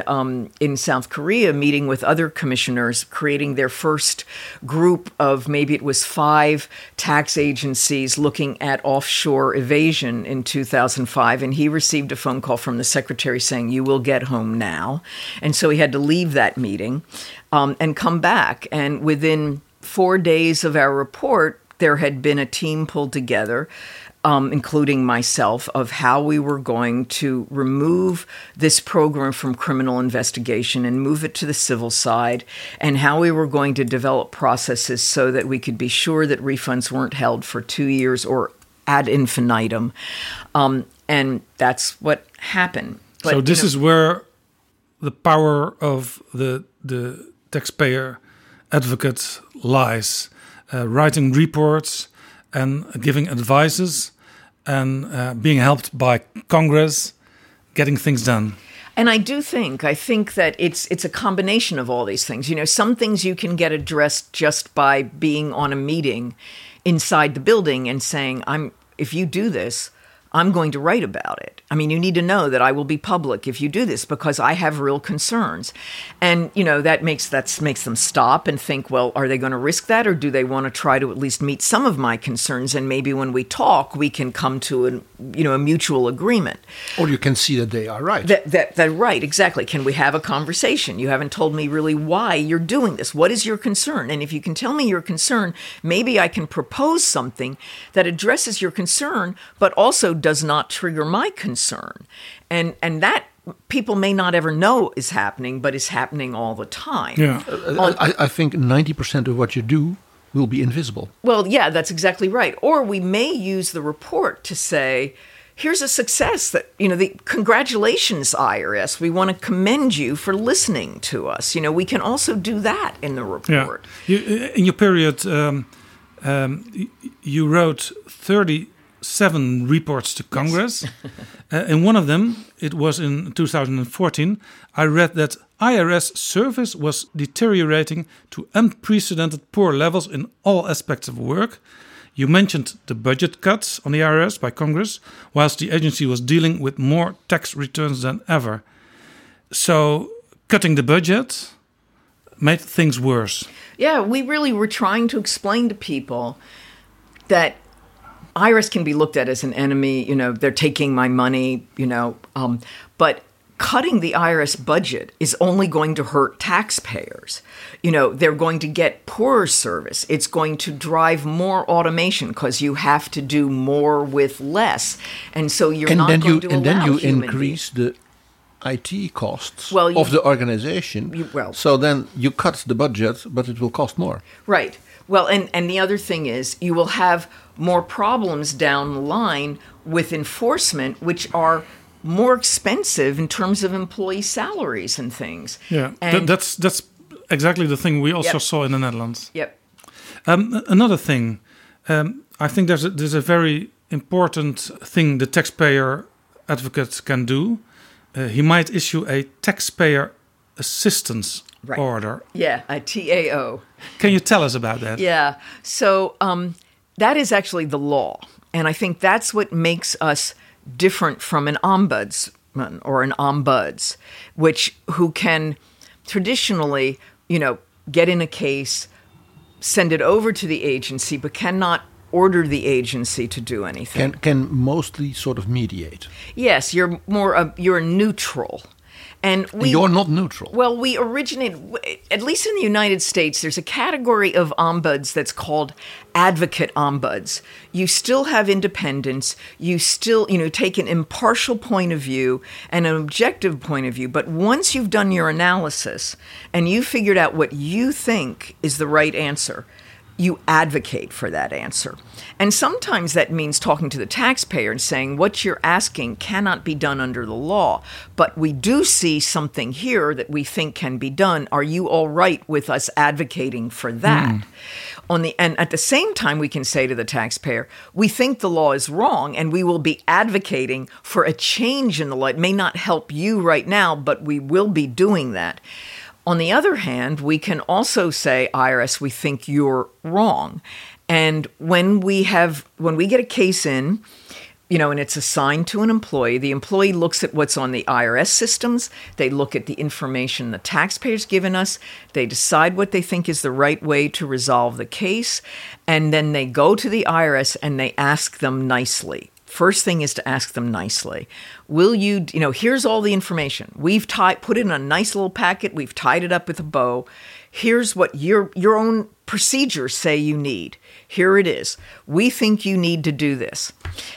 in South Korea meeting with other commissioners, creating their first group of maybe it was 5 tax agencies looking at offshore evasion in 2005. And he received a phone call from the secretary saying, "You will get home now." And so he had to leave that meeting and come back. And within 4 days of our report, there had been a team pulled together, including myself, of how we were going to remove this program from criminal investigation and move it to the civil side, and how we were going to develop processes so that we could be sure that refunds weren't held for 2 years or ad infinitum. And that's what happened. But, so this is where the power of the taxpayer advocate lies, writing reports and giving advices and being helped by Congress, getting things done. And I think that it's a combination of all these things. Some things you can get addressed just by being on a meeting inside the building and saying, if you do this, I'm going to write about it. I mean, you need to know that I will be public if you do this because I have real concerns. And, that makes them stop and think, well, are they going to risk that, or do they want to try to at least meet some of my concerns? And maybe when we talk, we can come to a mutual agreement. Or you can see that they are right. They're right, exactly. Can we have a conversation? You haven't told me really why you're doing this. What is your concern? And if you can tell me your concern, maybe I can propose something that addresses your concern, but also does not trigger my concern. And that people may not ever know is happening, but is happening all the time. Yeah. I think 90% of what you do will be invisible. Well, yeah, that's exactly right. Or we may use the report to say, here's a success that, congratulations, IRS. We want to commend you for listening to us. We can also do that in the report. Yeah. In your period, you wrote 37 reports to Congress. Yes. In one of them, it was in 2014, I read that IRS service was deteriorating to unprecedented poor levels in all aspects of work. You mentioned the budget cuts on the IRS by Congress, whilst the agency was dealing with more tax returns than ever. So cutting the budget made things worse. Yeah, we really were trying to explain to people that IRS can be looked at as an enemy. They're taking my money, but cutting the IRS budget is only going to hurt taxpayers. They're going to get poorer service. It's going to drive more automation because you have to do more with less. And so you're not going to allow And then you human increase beings. the IT costs of the organization. So then you cut the budget, but it will cost more. Right. Well, and the other thing is you will have more problems down the line with enforcement, which are more expensive in terms of employee salaries and things. Yeah, and that's exactly the thing we also saw in the Netherlands. Yep. Another thing, I think there's a very important thing the taxpayer advocate can do. He might issue a taxpayer assistance order. Yeah, a TAO. Can you tell us about that? Yeah. So that is actually the law. And I think that's what makes us different from an ombudsman or an ombuds, who can traditionally, get in a case, send it over to the agency, but cannot order the agency to do anything. Can mostly sort of mediate. Yes, you're you're neutral. And you're not neutral. Well, we originated, at least in the United States, there's a category of ombuds that's called advocate ombuds. You still have independence. You still, take an impartial point of view and an objective point of view. But once you've done your analysis and you figured out what you think is the right answer, you advocate for that answer. And sometimes that means talking to the taxpayer and saying, what you're asking cannot be done under the law, but we do see something here that we think can be done. Are you all right with us advocating for that? And at the same time, we can say to the taxpayer, we think the law is wrong, and we will be advocating for a change in the law. It may not help you right now, but we will be doing that. On the other hand, we can also say, IRS, we think you're wrong. And when we get a case in, and it's assigned to an employee, the employee looks at what's on the IRS systems. They look at the information the taxpayer's given us. They decide what they think is the right way to resolve the case. And then they go to the IRS and they ask them nicely. First thing is to ask them nicely. Will you, here's all the information. We've put it in a nice little packet. We've tied it up with a bow. Here's what your own procedures say you need. Here it is. We think you need to do this.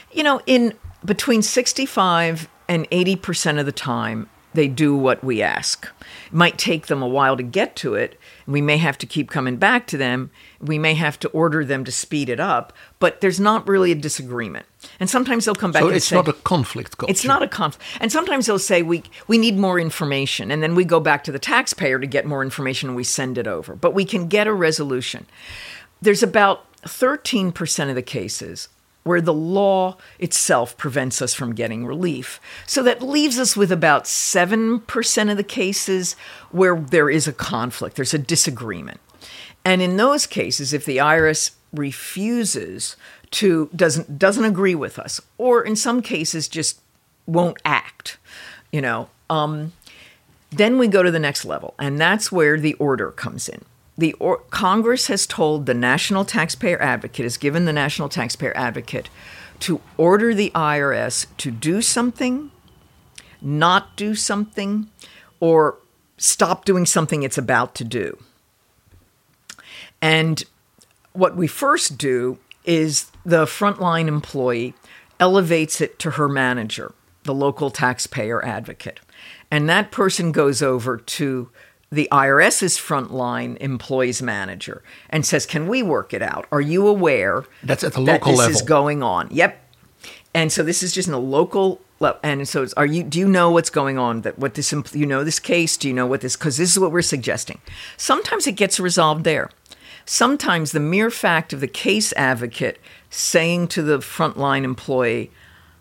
In between 65 and 80% of the time, they do what we ask. It might take them a while to get to it. We may have to keep coming back to them. We may have to order them to speed it up, but there's not really a disagreement. And sometimes they'll come back and say... So it's not a conflict culture. It's not a conflict. And sometimes they'll say, we need more information. And then we go back to the taxpayer to get more information and we send it over. But we can get a resolution. There's about 13% of the cases where the law itself prevents us from getting relief. So that leaves us with about 7% of the cases where there is a conflict, there's a disagreement. And in those cases, if the IRS refuses to, doesn't agree with us, or in some cases just won't act, then we go to the next level. And that's where the order comes in. Congress has told the National Taxpayer Advocate, has given the National Taxpayer Advocate to order the IRS to do something, not do something, or stop doing something it's about to do. And what we first do is the frontline employee elevates it to her manager, the local taxpayer advocate. And that person goes over to the IRS's frontline employees manager and says, can we work it out? Are you aware that's at the local level? This is going on? Yep. And so this is just in a local level. And so do you know what's going on? This case? Do you know what this, because this is what we're suggesting. Sometimes it gets resolved there. Sometimes the mere fact of the case advocate saying to the frontline employee,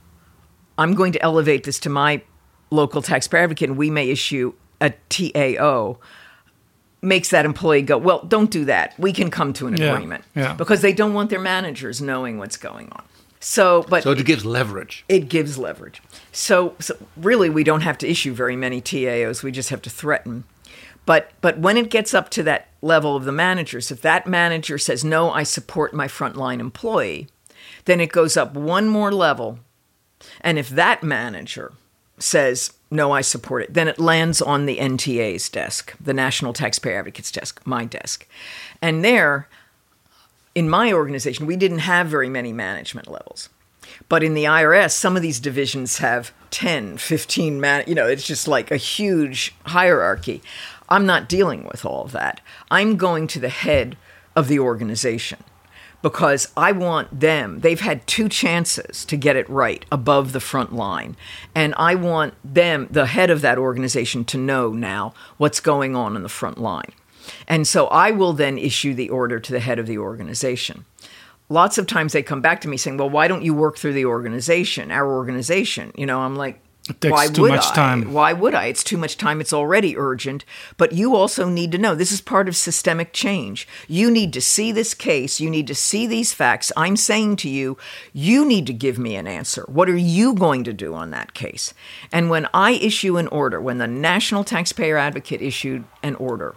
I'm going to elevate this to my local taxpayer advocate and we may issue a TAO, makes that employee go, well, don't do that. We can come to an agreement. Yeah. Because they don't want their managers knowing what's going on. So it gives leverage. It gives leverage. So really, we don't have to issue very many TAOs. We just have to threaten. But when it gets up to that level of the managers, if that manager says, no, I support my frontline employee, then it goes up one more level. And if that manager says, no, I support it, then it lands on the NTA's desk, the National Taxpayer Advocate's desk, my desk. And there, in my organization, we didn't have very many management levels. But in the IRS, some of these divisions have 10, 15, it's just like a huge hierarchy. I'm not dealing with all of that. I'm going to the head of the organization because I want them. They've had 2 chances to get it right above the front line. And I want them, the head of that organization, to know now what's going on in the front line. And so I will then issue the order to the head of the organization. Lots of times they come back to me saying, well, why don't you work through the organization, our organization? I'm like, it takes too much time. Why would I? It's too much time. It's already urgent. But you also need to know this is part of systemic change. You need to see this case. You need to see these facts. I'm saying to you, you need to give me an answer. What are you going to do on that case? And when I issue an order, when the National Taxpayer Advocate issued an order,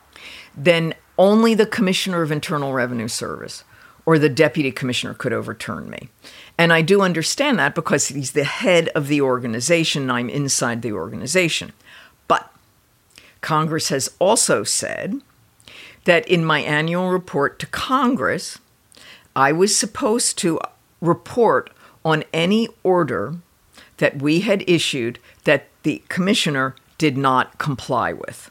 then only the Commissioner of Internal Revenue Service or the Deputy Commissioner could overturn me. And I do understand that because he's the head of the organization and I'm inside the organization. But Congress has also said that in my annual report to Congress, I was supposed to report on any order that we had issued that the commissioner did not comply with.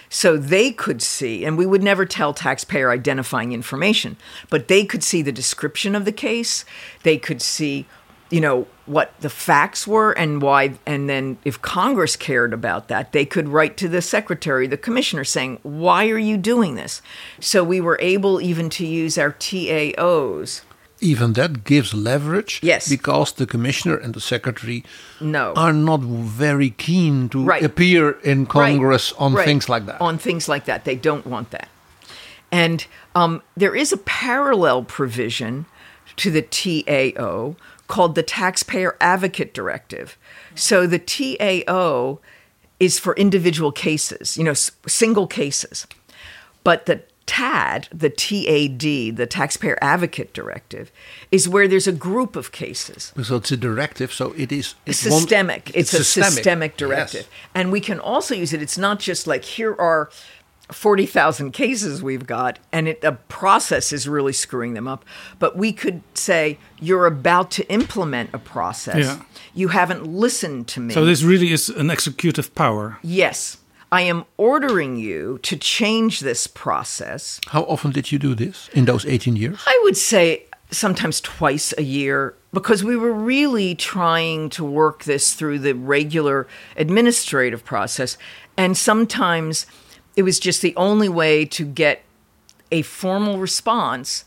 So they could see, and we would never tell taxpayer identifying information, but they could see the description of the case. They could see, what the facts were and why. And then if Congress cared about that, they could write to the secretary, the commissioner, saying, why are you doing this? So we were able even to use our TAOs. Even that gives leverage. Yes. Because the commissioner and the secretary No. are not very keen to Right. appear in Congress on Right. things like that. On things like that. They don't want that. And there is a parallel provision to the TAO called the Taxpayer Advocate Directive. So the TAO is for individual cases, single cases. But the TAD, the TAD, the Taxpayer Advocate Directive, is where there's a group of cases. So it's a directive, so it's Systemic. It's a systemic Yes. directive. And we can also use it. It's not just like, here are 40,000 cases we've got, and the process is really screwing them up. But we could say, you're about to implement a process. Yeah. You haven't listened to me. So this really is an executive power. Yes. I am ordering you to change this process. How often did you do this in those 18 years? I would say sometimes twice a year, because we were really trying to work this through the regular administrative process. And sometimes it was just the only way to get a formal response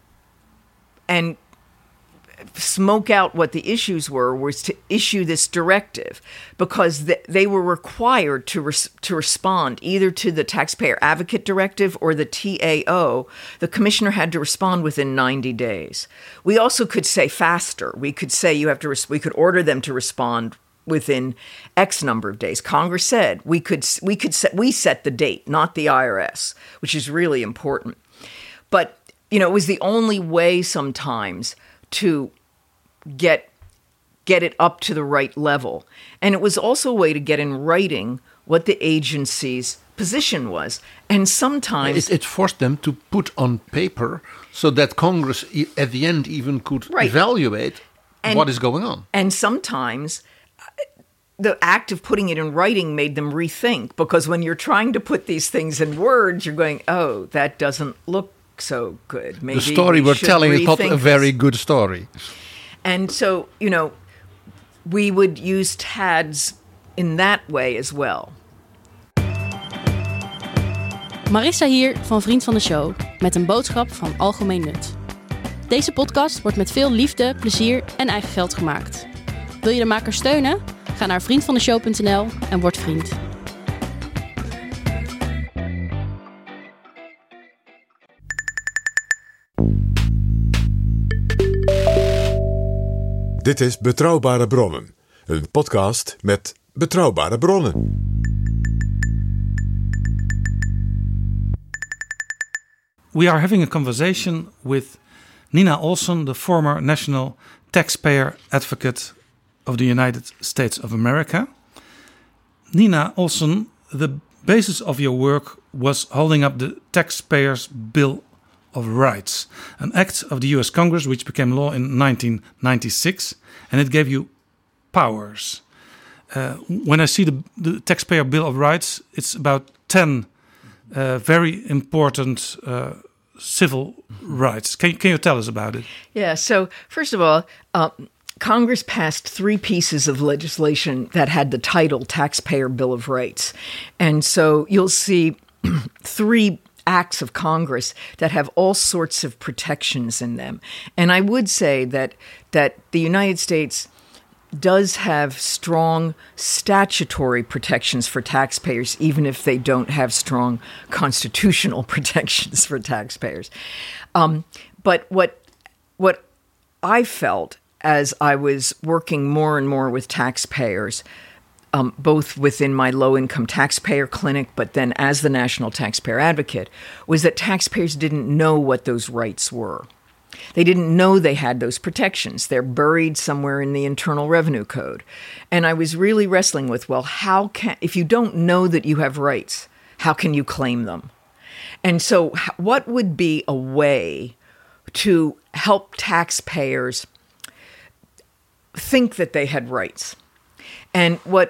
and smoke out what the issues were, was to issue this directive, because they were required to respond either to the Taxpayer Advocate Directive or the TAO. The commissioner had to respond within 90 days. We also could say faster. We could say we could order them to respond within X number of days. Congress said we set the date, not the IRS, which is really important. But it was the only way sometimes to get it up to the right level. And it was also a way to get in writing what the agency's position was. And sometimes It forced them to put on paper so that Congress at the end even could evaluate what is going on. And sometimes the act of putting it in writing made them rethink, because when you're trying to put these things in words, you're going, oh, that doesn't look so good. Maybe The story we're telling is not a very good story. And so, we would use TADs in that way as well. Marissa hier van Vriend van de Show met een boodschap van algemeen nut. Deze podcast wordt met veel liefde, plezier en eigen geld gemaakt. Wil je de maker steunen? Ga naar vriendvandeshow.nl en word vriend. Dit is Betrouwbare Bronnen, een podcast met betrouwbare bronnen. We are having a conversation with Nina Olson, the former National Taxpayer Advocate of the United States of America. Nina Olson, the basis of your work was holding up the Taxpayers' Bill of Rights, an act of the US Congress which became law in 1996, and it gave you powers. When I see the Taxpayer Bill of Rights, it's about 10 very important civil rights. Can you tell us about it? Yeah, so first of all, Congress passed 3 pieces of legislation that had the title Taxpayer Bill of Rights. And so you'll see 3 acts of Congress that have all sorts of protections in them. And I would say that the United States does have strong statutory protections for taxpayers, even if they don't have strong constitutional protections for taxpayers. But what I felt as I was working more and more with taxpayers, both within my low-income taxpayer clinic, but then as the National Taxpayer Advocate, was that taxpayers didn't know what those rights were. They didn't know they had those protections. They're buried somewhere in the Internal Revenue Code. And I was really wrestling with, well, if you don't know that you have rights, how can you claim them? And so what would be a way to help taxpayers think that they had rights? And what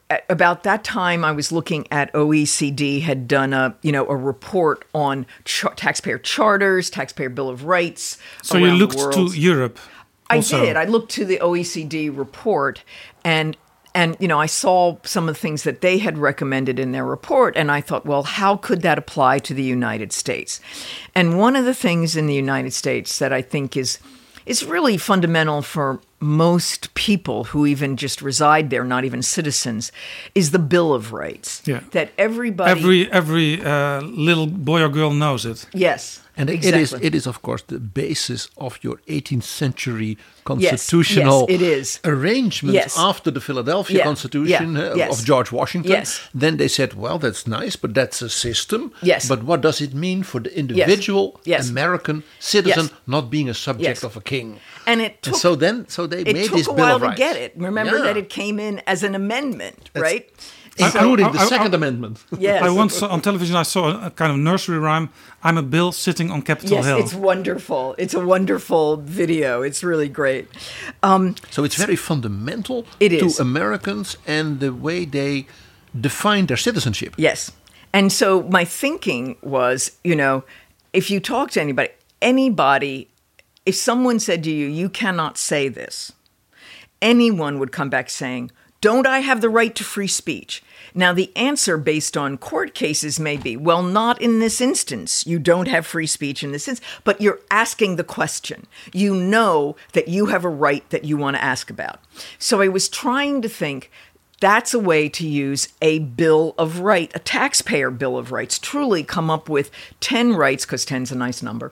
about that time, I was looking at OECD had done a report on taxpayer charters, taxpayer bill of rights. So you looked to Europe. Also. I did. I looked to the OECD report, and I saw some of the things that they had recommended in their report, and I thought, well, how could that apply to the United States? And one of the things in the United States that I think is really fundamental for most people who even just reside there, not even citizens, is the Bill of Rights. Yeah. That everybody... Every little boy or girl knows it. Yes. And exactly. it is, of course, the basis of your 18th century constitutional arrangements after the Philadelphia Constitution of George Washington. Yes. Then they said, well, that's nice, but that's a system. Yes. But what does it mean for the individual American citizen not being a subject of a king? And it took, so they made this Bill of Rights. It took a while to get it. Remember that it came in as an amendment, right? Including the Second Amendment. Yes. I once on television I saw a kind of nursery rhyme. I'm a bill sitting on Capitol Hill. Yes, it's wonderful. It's a wonderful video. It's really great. So it's very fundamental to Americans and the way they define their citizenship. Yes. And so my thinking was, if you talk to anybody, if someone said to you, you cannot say this, anyone would come back saying, don't I have the right to free speech? Now, the answer based on court cases may be, well, not in this instance. You don't have free speech in this instance, but you're asking the question. You know that you have a right that you want to ask about. So I was trying to think, that's a way to use a Bill of Rights, a taxpayer Bill of Rights, truly come up with 10 rights, because 10's a nice number,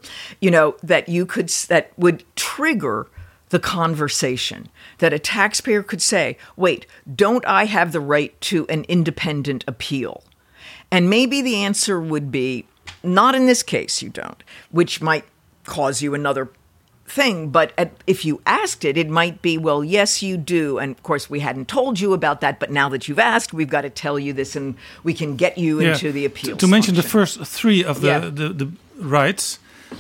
that would trigger the conversation, that a taxpayer could say, wait, don't I have the right to an independent appeal? And maybe the answer would be, not in this case you don't, which might cause you another thing. But if you asked it, it might be, well, yes, you do. And of course, we hadn't told you about that. But now that you've asked, we've got to tell you this and we can get you into the appeals. To mention the first three of the rights.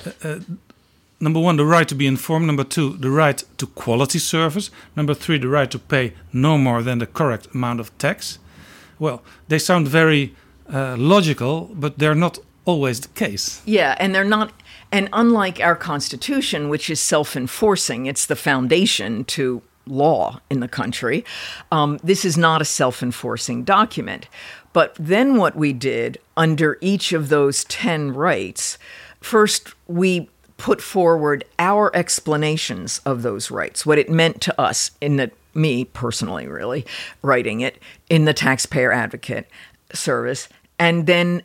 Number one, the right to be informed. Number two, the right to quality service. Number three, the right to pay no more than the correct amount of tax. Well, they sound very logical, but they're not always the case. Yeah, and they're not. And unlike our Constitution, which is self-enforcing, it's the foundation to law in the country, this is not a self-enforcing document. But then what we did under each of those 10 rights, first we put forward our explanations of those rights, what it meant to us me personally, really, writing it in the Taxpayer Advocate Service. And then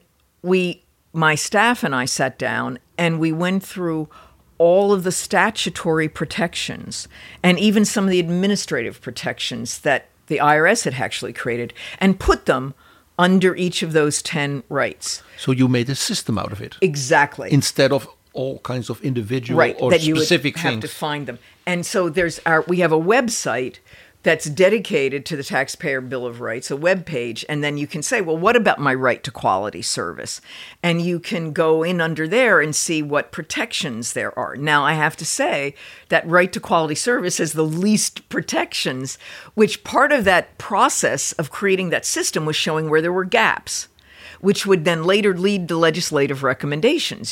my staff and I sat down and we went through all of the statutory protections and even some of the administrative protections that the IRS had actually created and put them under each of those 10 rights. So you made a system out of it. Exactly. Instead of all kinds of individual or that specific you would things. have to find them. And so we have a website that's dedicated to the Taxpayer Bill of Rights, a web page, and then you can say, well, what about my right to quality service? And you can go in under there and see what protections there are. Now, I have to say that right to quality service has the least protections, which part of that process of creating that system was showing where there were gaps, which would then later lead to legislative recommendations.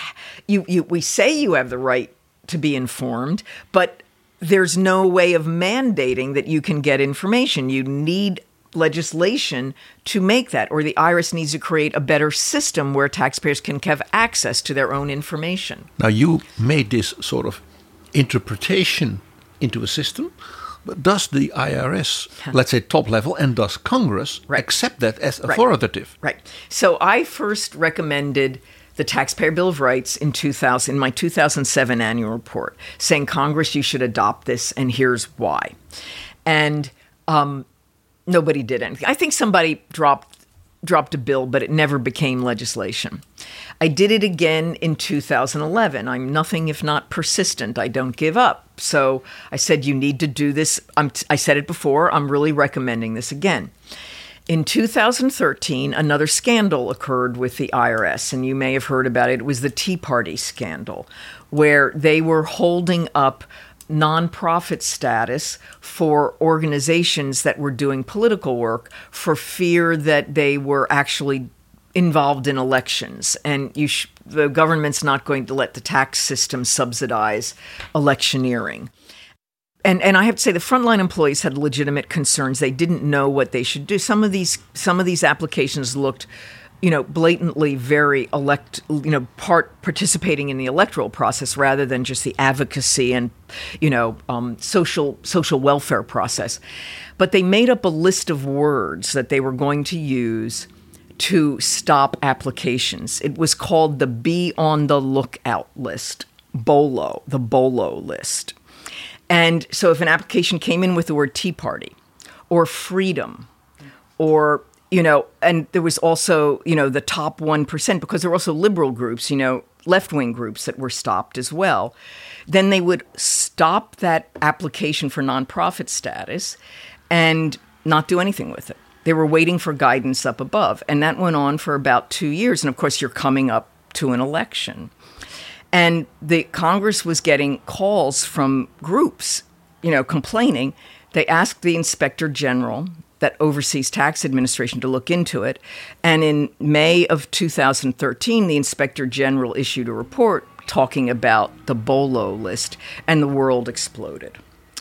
We say you have the right to be informed, but there's no way of mandating that you can get information. You need legislation to make that, or the IRS needs to create a better system where taxpayers can have access to their own information. Now, you made this sort of interpretation into a system, but does the IRS, let's say top level, and does Congress accept that as authoritative? Right. So I first recommended the Taxpayer Bill of Rights in my 2007 annual report, saying, Congress, you should adopt this, and here's why. And nobody did anything. I think somebody dropped a bill, but it never became legislation. I did it again in 2011. I'm nothing if not persistent. I don't give up. So I said, you need to do this. I said it before. I'm really recommending this again. In 2013, another scandal occurred with the IRS, and you may have heard about it. It was the Tea Party scandal, where they were holding up nonprofit status for organizations that were doing political work for fear that they were actually involved in elections. And the government's not going to let the tax system subsidize electioneering. And I have to say, the frontline employees had legitimate concerns. They didn't know what they should do. Some of these applications looked, blatantly very participating in the electoral process rather than just the advocacy and, social welfare process. But they made up a list of words that they were going to use to stop applications. It was called the Be on the Lookout list, BOLO, the BOLO list. And so if an application came in with the word Tea Party or freedom or, and there was also, the top 1%, because there were also liberal groups, left-wing groups that were stopped as well, then they would stop that application for nonprofit status and not do anything with it. They were waiting for guidance up above. And that went on for about 2 years. And of course, you're coming up to an election. And the Congress was getting calls from groups, complaining. They asked the Inspector General that oversees tax administration to look into it. And in May of 2013, the Inspector General issued a report talking about the BOLO list, and the world exploded.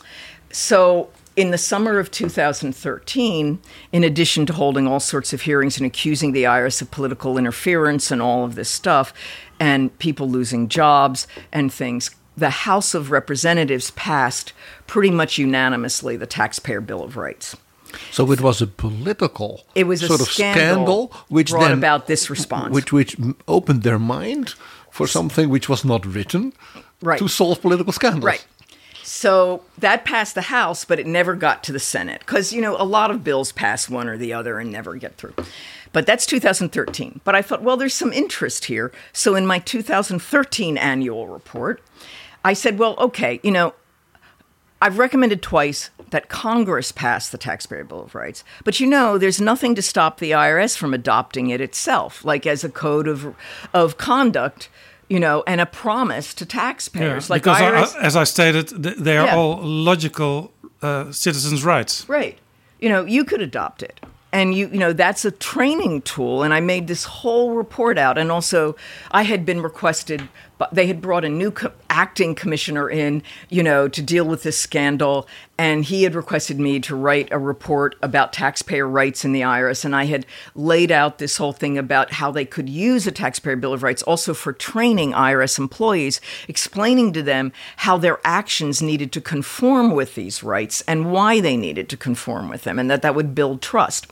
So in the summer of 2013, in addition to holding all sorts of hearings and accusing the IRS of political interference and all of this stuff, and people losing jobs and things, the House of Representatives passed pretty much unanimously the Taxpayer Bill of Rights. So it was a political it was a sort of scandal which brought then about this response. Which opened their mind for something which was not written to solve political scandals. Right. So that passed the House, but it never got to the Senate because, a lot of bills pass one or the other and never get through. But that's 2013. But I thought, well, there's some interest here. So in my 2013 annual report, I said, well, okay, I've recommended twice that Congress pass the Taxpayer Bill of Rights. But there's nothing to stop the IRS from adopting it itself, like as a code of conduct, and a promise to taxpayers. Yeah, like because IRS, as I stated, they are all logical citizens' rights. Right. You could adopt it. And, that's a training tool. And I made this whole report out. And also, I had been requested, but they had brought a new acting commissioner in, to deal with this scandal. And he had requested me to write a report about taxpayer rights in the IRS. And I had laid out this whole thing about how they could use a Taxpayer Bill of Rights also for training IRS employees, explaining to them how their actions needed to conform with these rights and why they needed to conform with them, and that would build trust.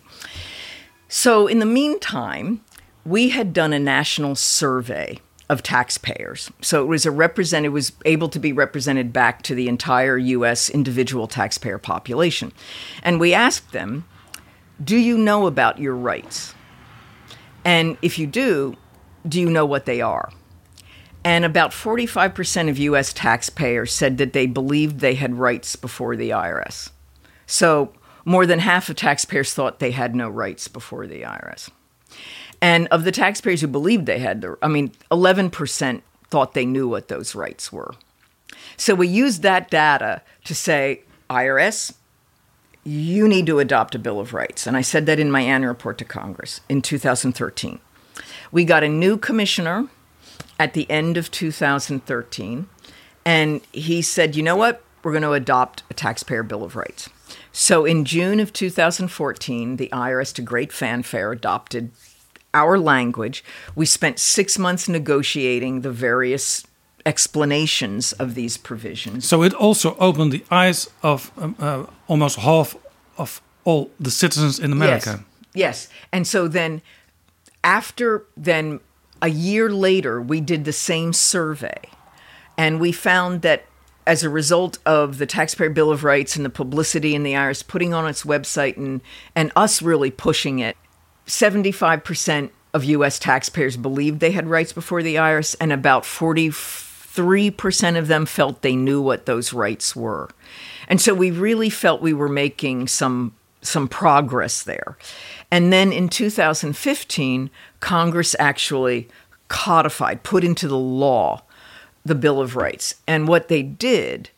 So in the meantime, we had done a national survey of taxpayers. So it was was able to be represented back to the entire U.S. individual taxpayer population. And we asked them, do you know about your rights? And if you do you know what they are? And about 45% of U.S. taxpayers said that they believed they had rights before the IRS. So more than half of taxpayers thought they had no rights before the IRS. And of the taxpayers who believed they had 11% thought they knew what those rights were. So we used that data to say, IRS, you need to adopt a Bill of Rights. And I said that in my annual report to Congress in 2013. We got a new commissioner at the end of 2013, and he said, you know what? We're going to adopt a Taxpayer Bill of Rights. So in June of 2014, the IRS, to great fanfare, adopted our language. We spent 6 months negotiating the various explanations of these provisions. So it also opened the eyes of almost half of all the citizens in America. Yes. And so then a year later, we did the same survey. And we found that as a result of the Taxpayer Bill of Rights and the publicity and the IRS putting on its website and us really pushing it, 75% of U.S. taxpayers believed they had rights before the IRS, and about 43% of them felt they knew what those rights were. And so we really felt we were making some progress there. And then in 2015, Congress actually codified, put into the law, the Bill of Rights. And what they did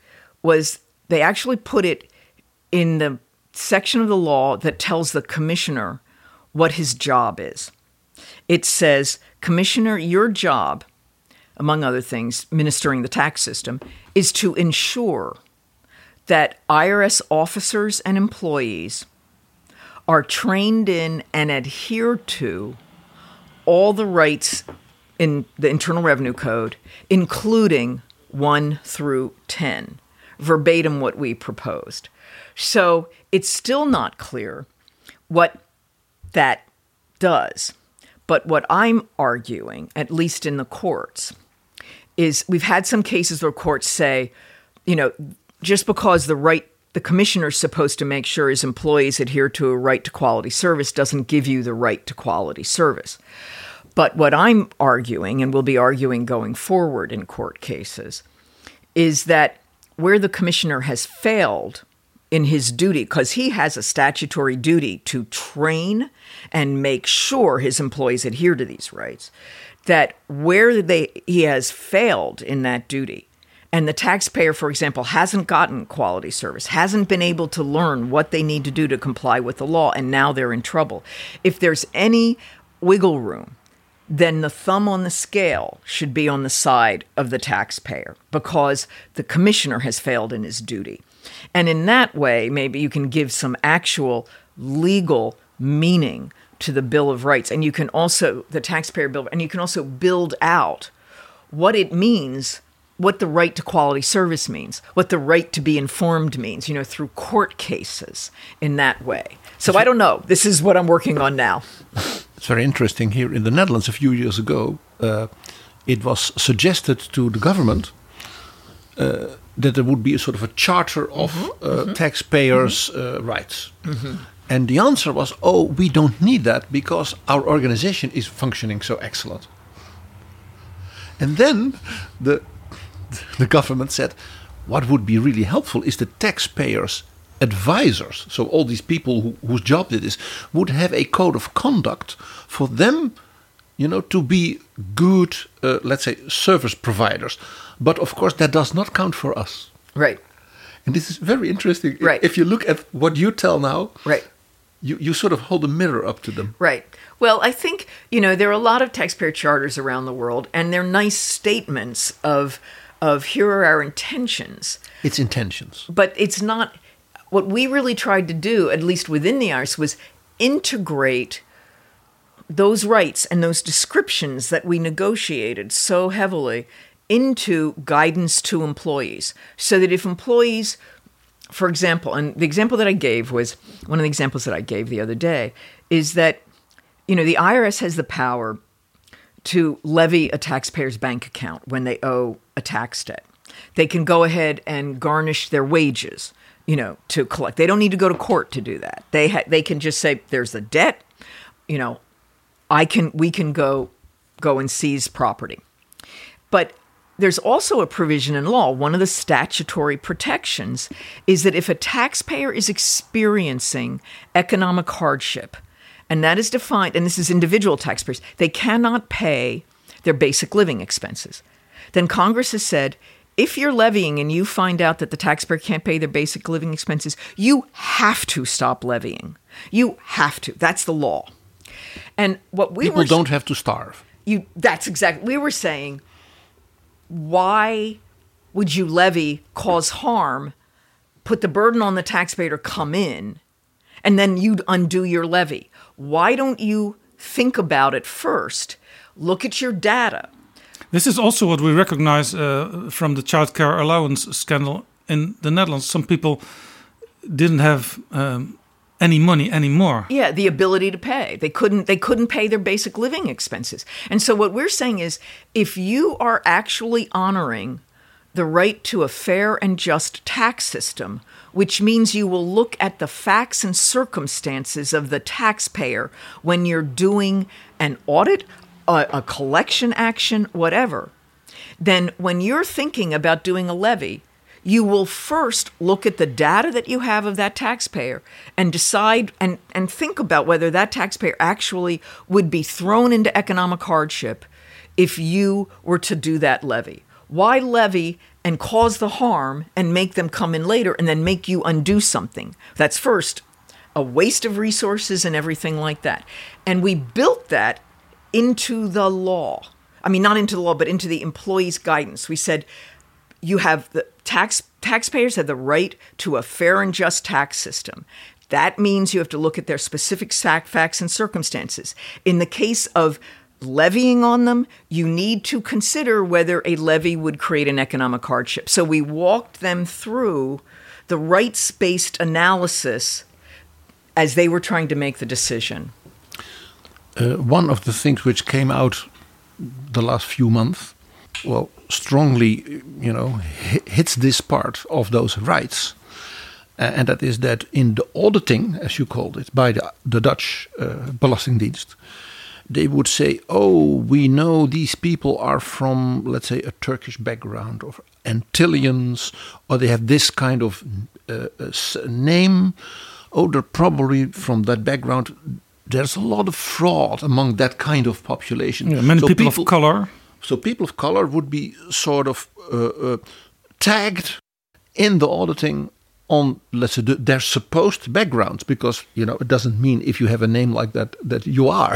was they actually put it in the section of the law that tells the commissioner what his job is. It says, Commissioner, your job, among other things, ministering the tax system, is to ensure that IRS officers and employees are trained in and adhere to all the rights in the Internal Revenue Code, including 1 through 10, verbatim what we proposed. So it's still not clear what that does. But what I'm arguing, at least in the courts, is we've had some cases where courts say, just because the commissioner is supposed to make sure his employees adhere to a right to quality service doesn't give you the right to quality service. But what I'm arguing, and will be arguing going forward in court cases, is that where the commissioner has failed in his duty, because he has a statutory duty to train and make sure his employees adhere to these rights, that where he has failed in that duty, and the taxpayer, for example, hasn't gotten quality service, hasn't been able to learn what they need to do to comply with the law, and now they're in trouble. If there's any wiggle room, then the thumb on the scale should be on the side of the taxpayer because the commissioner has failed in his duty. And in that way, maybe you can give some actual legal meaning to the Bill of Rights. And you can also, the taxpayer bill, and you can also build out what it means, what the right to quality service means, what the right to be informed means, through court cases in that way. So I don't know. This is what I'm working on now. It's very interesting. Here in the Netherlands a few years ago, it was suggested to the government that there would be a sort of a charter of taxpayers' rights. Mm-hmm. And the answer was, we don't need that because our organization is functioning so excellent. And then the government said, what would be really helpful is the taxpayers' advisors, so all these people whose job it is, would have a code of conduct for them, to be good, let's say, service providers. But of course, that does not count for us. Right. And this is very interesting. Right. If you look at what you tell now, right, you sort of hold a mirror up to them. Right. Well, I think, there are a lot of taxpayer charters around the world, and they're nice statements of here are our intentions. It's intentions. But it's not. What we really tried to do, at least within the IRS, was integrate those rights and those descriptions that we negotiated so heavily into guidance to employees. So that if employees, for example, and the example that I gave was, one of the examples that I gave the other day, is that, the IRS has the power to levy a taxpayer's bank account when they owe a tax debt. They can go ahead and garnish their wages, to collect. They don't need to go to court to do that. They can just say, there's a debt, we can go and seize property. But there's also a provision in law. One of the statutory protections is that if a taxpayer is experiencing economic hardship, and that is defined, and this is individual taxpayers, they cannot pay their basic living expenses. Then Congress has said, if you're levying and you find out that the taxpayer can't pay their basic living expenses, you have to stop levying. You have to. That's the law. And what people don't have to starve. That's exactly. We were saying, why would you levy, cause harm, put the burden on the taxpayer to come in, and then you'd undo your levy? Why don't you think about it first? Look at your data. This is also what we recognize from the child care allowance scandal in the Netherlands. Some people didn't have any money anymore. Yeah, the ability to pay. They couldn't pay their basic living expenses. And so what we're saying is, if you are actually honoring the right to a fair and just tax system, which means you will look at the facts and circumstances of the taxpayer when you're doing an audit, a collection action, whatever, then when you're thinking about doing a levy, you will first look at the data that you have of that taxpayer and decide and think about whether that taxpayer actually would be thrown into economic hardship if you were to do that levy. Why levy and cause the harm and make them come in later and then make you undo something? That's first a waste of resources and everything like that. And we built that into the law. I mean, not into the law, but into the employees' guidance. We said you have the taxpayers have the right to a fair and just tax system. That means you have to look at their specific facts and circumstances. In the case of levying on them, you need to consider whether a levy would create an economic hardship. So we walked them through the rights-based analysis as they were trying to make the decision. One of the things which came out the last few months, well, strongly, hits this part of those rights. And that is that in the auditing, as you called it, by the Dutch Belastingdienst, they would say, oh, we know these people are from, let's say, a Turkish background or Antillians, or they have this kind of name. Oh, they're probably from that background. There's a lot of fraud among that kind of population. Yeah, many people of color. So people of color would be sort of tagged in the auditing on, let's say, their supposed backgrounds, because it doesn't mean if you have a name like that you are.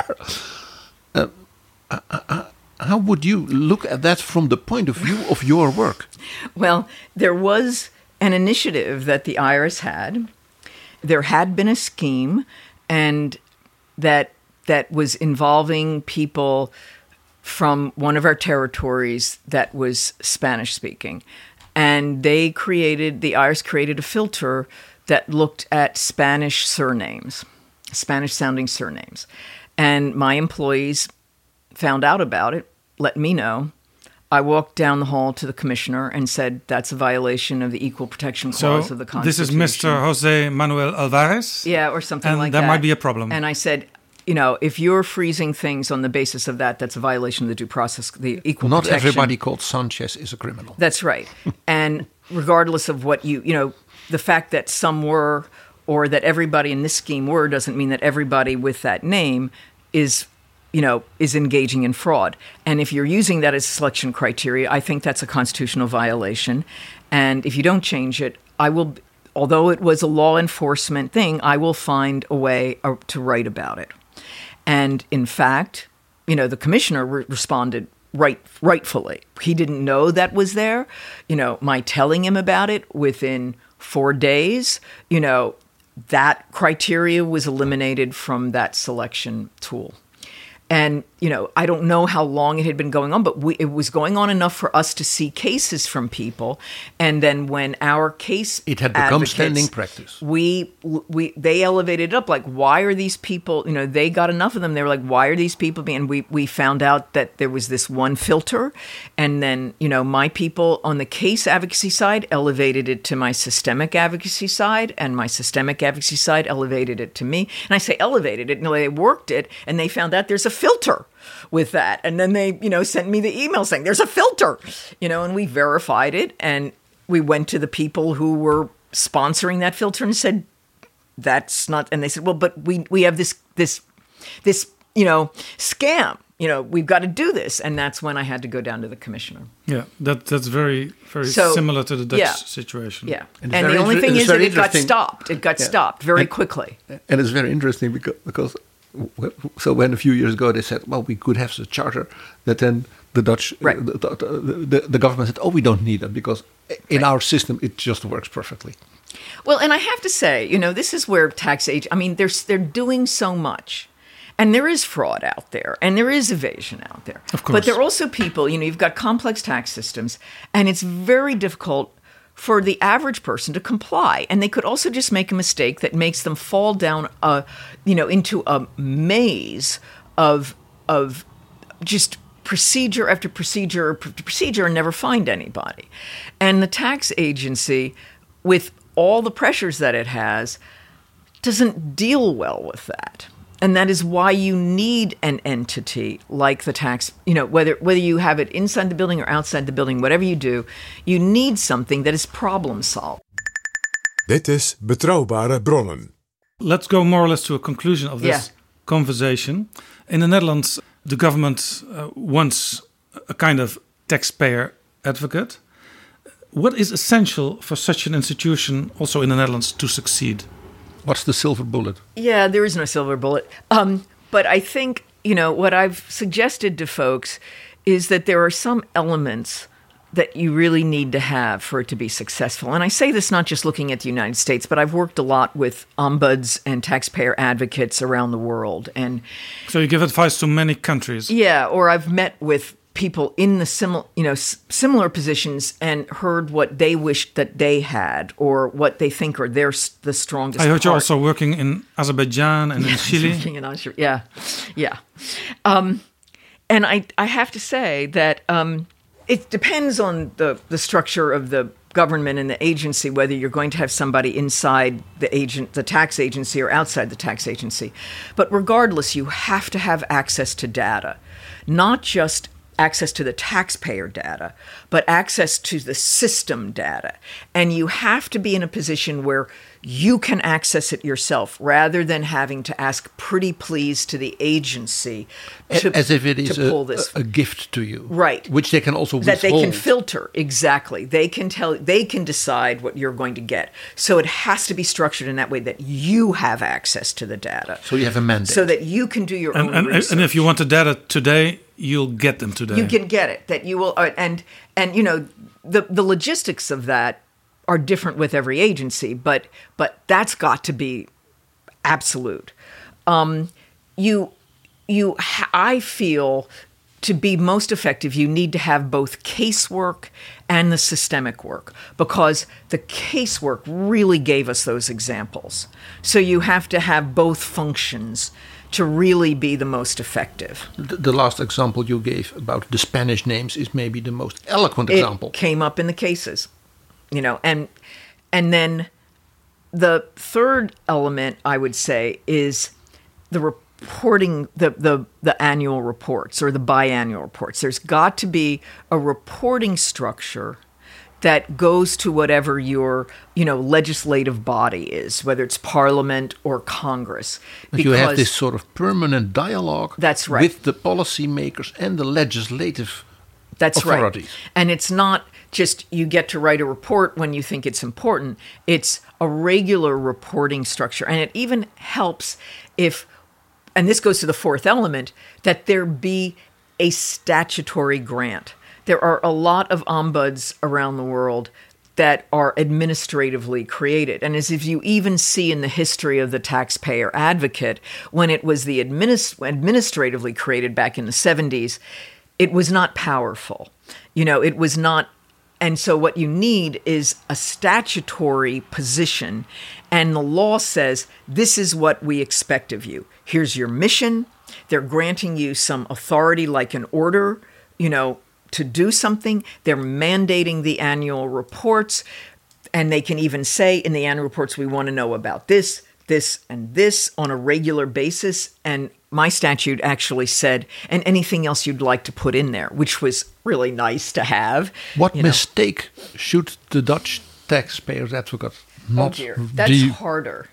How would you look at that from the point of view of your work? Well, there was an initiative that the IRS had. There had been a scheme, and that was involving people from one of our territories that was Spanish speaking. And the IRS created a filter that looked at Spanish surnames, Spanish sounding surnames. And my employees found out about it, let me know. I walked down the hall to the commissioner and said, that's a violation of the Equal Protection Clause of the Constitution. This is Mr. Jose Manuel Alvarez? Yeah, or something like that. And there might be a problem. And I said, if you're freezing things on the basis of that, that's a violation of the due process, the equal protection. Not everybody called Sanchez is a criminal. That's right. And regardless of what the fact that some were, or that everybody in this scheme were, doesn't mean that everybody with that name is engaging in fraud. And if you're using that as a selection criteria, I think that's a constitutional violation. And if you don't change it, although it was a law enforcement thing, I will find a way to write about it. And in fact, the commissioner responded rightfully. He didn't know that was there. My telling him about it within 4 days, that criteria was eliminated from that selection tool. And, I don't know how long it had been going on, but it was going on enough for us to see cases from people. And then when our case it had become standing practice. They elevated it up. Like, why are these people, they got enough of them. They were like, why are these people being, we found out that there was this one filter. And then, my people on the case advocacy side elevated it to my systemic advocacy side, and my systemic advocacy side elevated it to me. And I say elevated it, they worked it, and they found out there's a filter with that. And then they, sent me the email saying there's a filter, and we verified it. And we went to the people who were sponsoring that filter and said, that's not, and they said, well, but we have this scam, we've got to do this. And that's when I had to go down to the commissioner. Yeah, that's very, very similar to the Dutch situation. Yeah. And the only thing is that it got stopped. It got stopped very quickly. And it's very interesting because so when a few years ago they said, well, we could have the charter, that then the Dutch, the government said, oh, we don't need it because in our system it just works perfectly. Well, and I have to say, this is where they're doing so much. And there is fraud out there, and there is evasion out there. Of course. But there are also people, you've got complex tax systems, and it's very difficult for the average person to comply. And they could also just make a mistake that makes them fall down, into a maze of just procedure after procedure after procedure and never find anybody. And the tax agency, with all the pressures that it has, doesn't deal well with that. And that is why you need an entity like the tax, whether you have it inside the building or outside the building, whatever you do, you need something that is problem solved. Dit is Betrouwbare Bronnen. Let's go more or less to a conclusion of this conversation. In the Netherlands, the government wants a kind of taxpayer advocate. What is essential for such an institution, also in the Netherlands, to succeed? What's the silver bullet? Yeah, there is no silver bullet. But I think, what I've suggested to folks is that there are some elements that you really need to have for it to be successful. And I say this not just looking at the United States, but I've worked a lot with ombuds and taxpayer advocates around the world. And so you give advice to many countries. Yeah, or I've met with people in the similar positions and heard what they wished that they had, or what they think are the strongest. I heard you're also working in Azerbaijan and in Chile. Working in Azerbaijan, yeah. And I have to say that it depends on the structure of the government and the agency, whether you're going to have somebody inside the tax agency or outside the tax agency. But regardless, you have to have access to data, not just access to the taxpayer data, but access to the system data. And you have to be in a position where you can access it yourself rather than having to ask pretty please to the agency as if it is a gift to you. Right. Which they can also withhold. That they can filter, exactly. They can decide what you're going to get. So it has to be structured in that way that you have access to the data. So you have a mandate. So that you can do your own research. And if you want the data today, you'll get them today. You can get it. That you will, and the logistics of that are different with every agency, but that's got to be absolute. I feel to be most effective, you need to have both casework and the systemic work, because the casework really gave us those examples. So you have to have both functions to really be the most effective. The last example you gave about the Spanish names is maybe the most eloquent example. It came up in the cases, and then the third element I would say is the reporting, the annual reports or the biannual reports. There's got to be a reporting structure that goes to whatever your, legislative body is, whether it's Parliament or Congress. But you have this sort of permanent dialogue. That's right. With the policymakers and the legislative That's authorities. Right. And it's not just you get to write a report when you think it's important. It's a regular reporting structure. And it even helps if, and this goes to the fourth element, that there be a statutory grant. There are a lot of ombuds around the world that are administratively created. And as if you even see in the history of the taxpayer advocate, when it was the administratively created back in the 70s, it was not powerful. It was not. And so what you need is a statutory position. And the law says, this is what we expect of you. Here's your mission. They're granting you some authority like an order, to do something. They're mandating the annual reports, and they can even say in the annual reports, we want to know about this, this, and this on a regular basis. And my statute actually said, and anything else you'd like to put in there, which was really nice to have. What mistake should the Dutch taxpayers advocate not do? That's harder.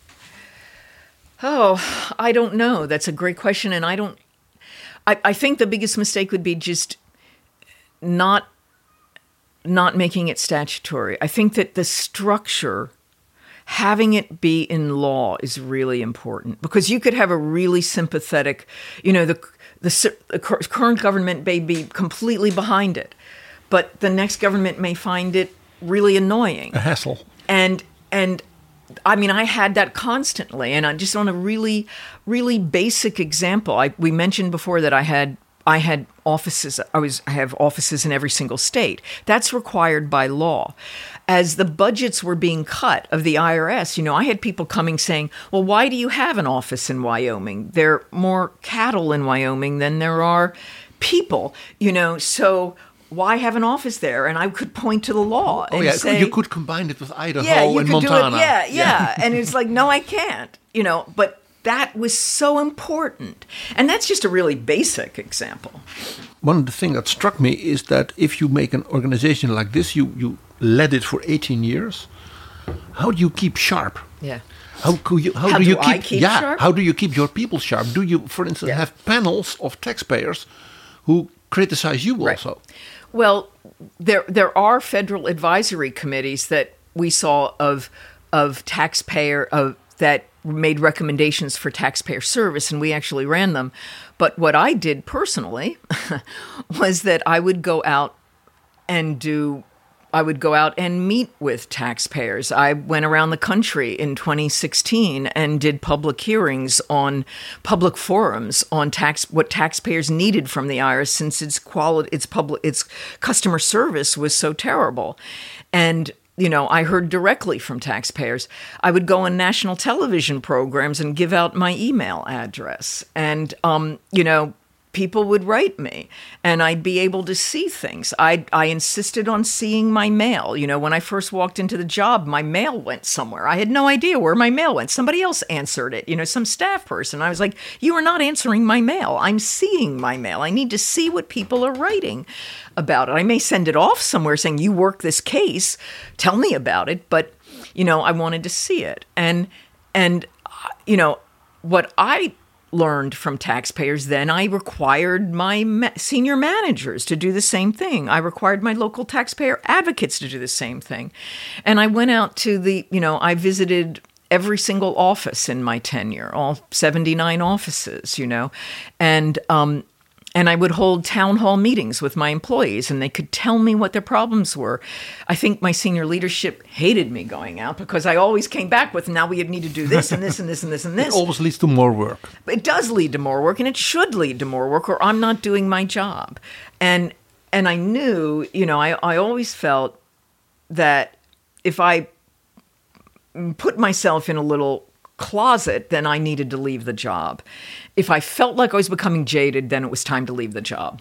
Oh, I don't know. That's a great question. And I think the biggest mistake would be just not making it statutory. I think that the structure, having it be in law, is really important, because you could have a really sympathetic, the current government may be completely behind it, but the next government may find it really annoying, a hassle. And I mean, I had that constantly, and I just on a really, really basic example. We mentioned before that I had offices. I have offices in every single state. That's required by law. As the budgets were being cut of the IRS, I had people coming saying, well, why do you have an office in Wyoming? There are more cattle in Wyoming than there are people, so why have an office there? And I could point to the law and say, you could combine it with Idaho and Montana. Do it. Yeah. And it's like, no, I can't, but that was so important. And that's just a really basic example. One of the things that struck me is that if you make an organization like this, you led it for 18 years. How do you keep sharp? Yeah. How do you keep sharp? How do you keep your people sharp? Do you, for instance, have panels of taxpayers who criticize you also? Well, there are federal advisory committees that we saw of taxpayer that made recommendations for taxpayer service, and we actually ran them. But what I did personally was that I would go out and meet with taxpayers. I went around the country in 2016 and did public hearings on public forums on what taxpayers needed from the IRS, since its customer service was so terrible. And I heard directly from taxpayers. I would go on national television programs and give out my email address. And, people would write me and I'd be able to see things. I insisted on seeing my mail. When I first walked into the job, my mail went somewhere. I had no idea where my mail went. Somebody else answered it, some staff person. I was like, you are not answering my mail. I'm seeing my mail. I need to see what people are writing about it. I may send it off somewhere saying, you work this case, tell me about it. But, I wanted to see it. And what I learned from taxpayers then, I required my senior managers to do the same thing. I required my local taxpayer advocates to do the same thing. And I went out to I visited every single office in my tenure, all 79 offices, and I would hold town hall meetings with my employees, and they could tell me what their problems were. I think my senior leadership hated me going out because I always came back with, now we need to do this and this and this and this and this. It always leads to more work. It does lead to more work, and it should lead to more work, or I'm not doing my job. And I knew, I always felt that if I put myself in a little closet, then I needed to leave the job. If I felt like I was becoming jaded, then it was time to leave the job,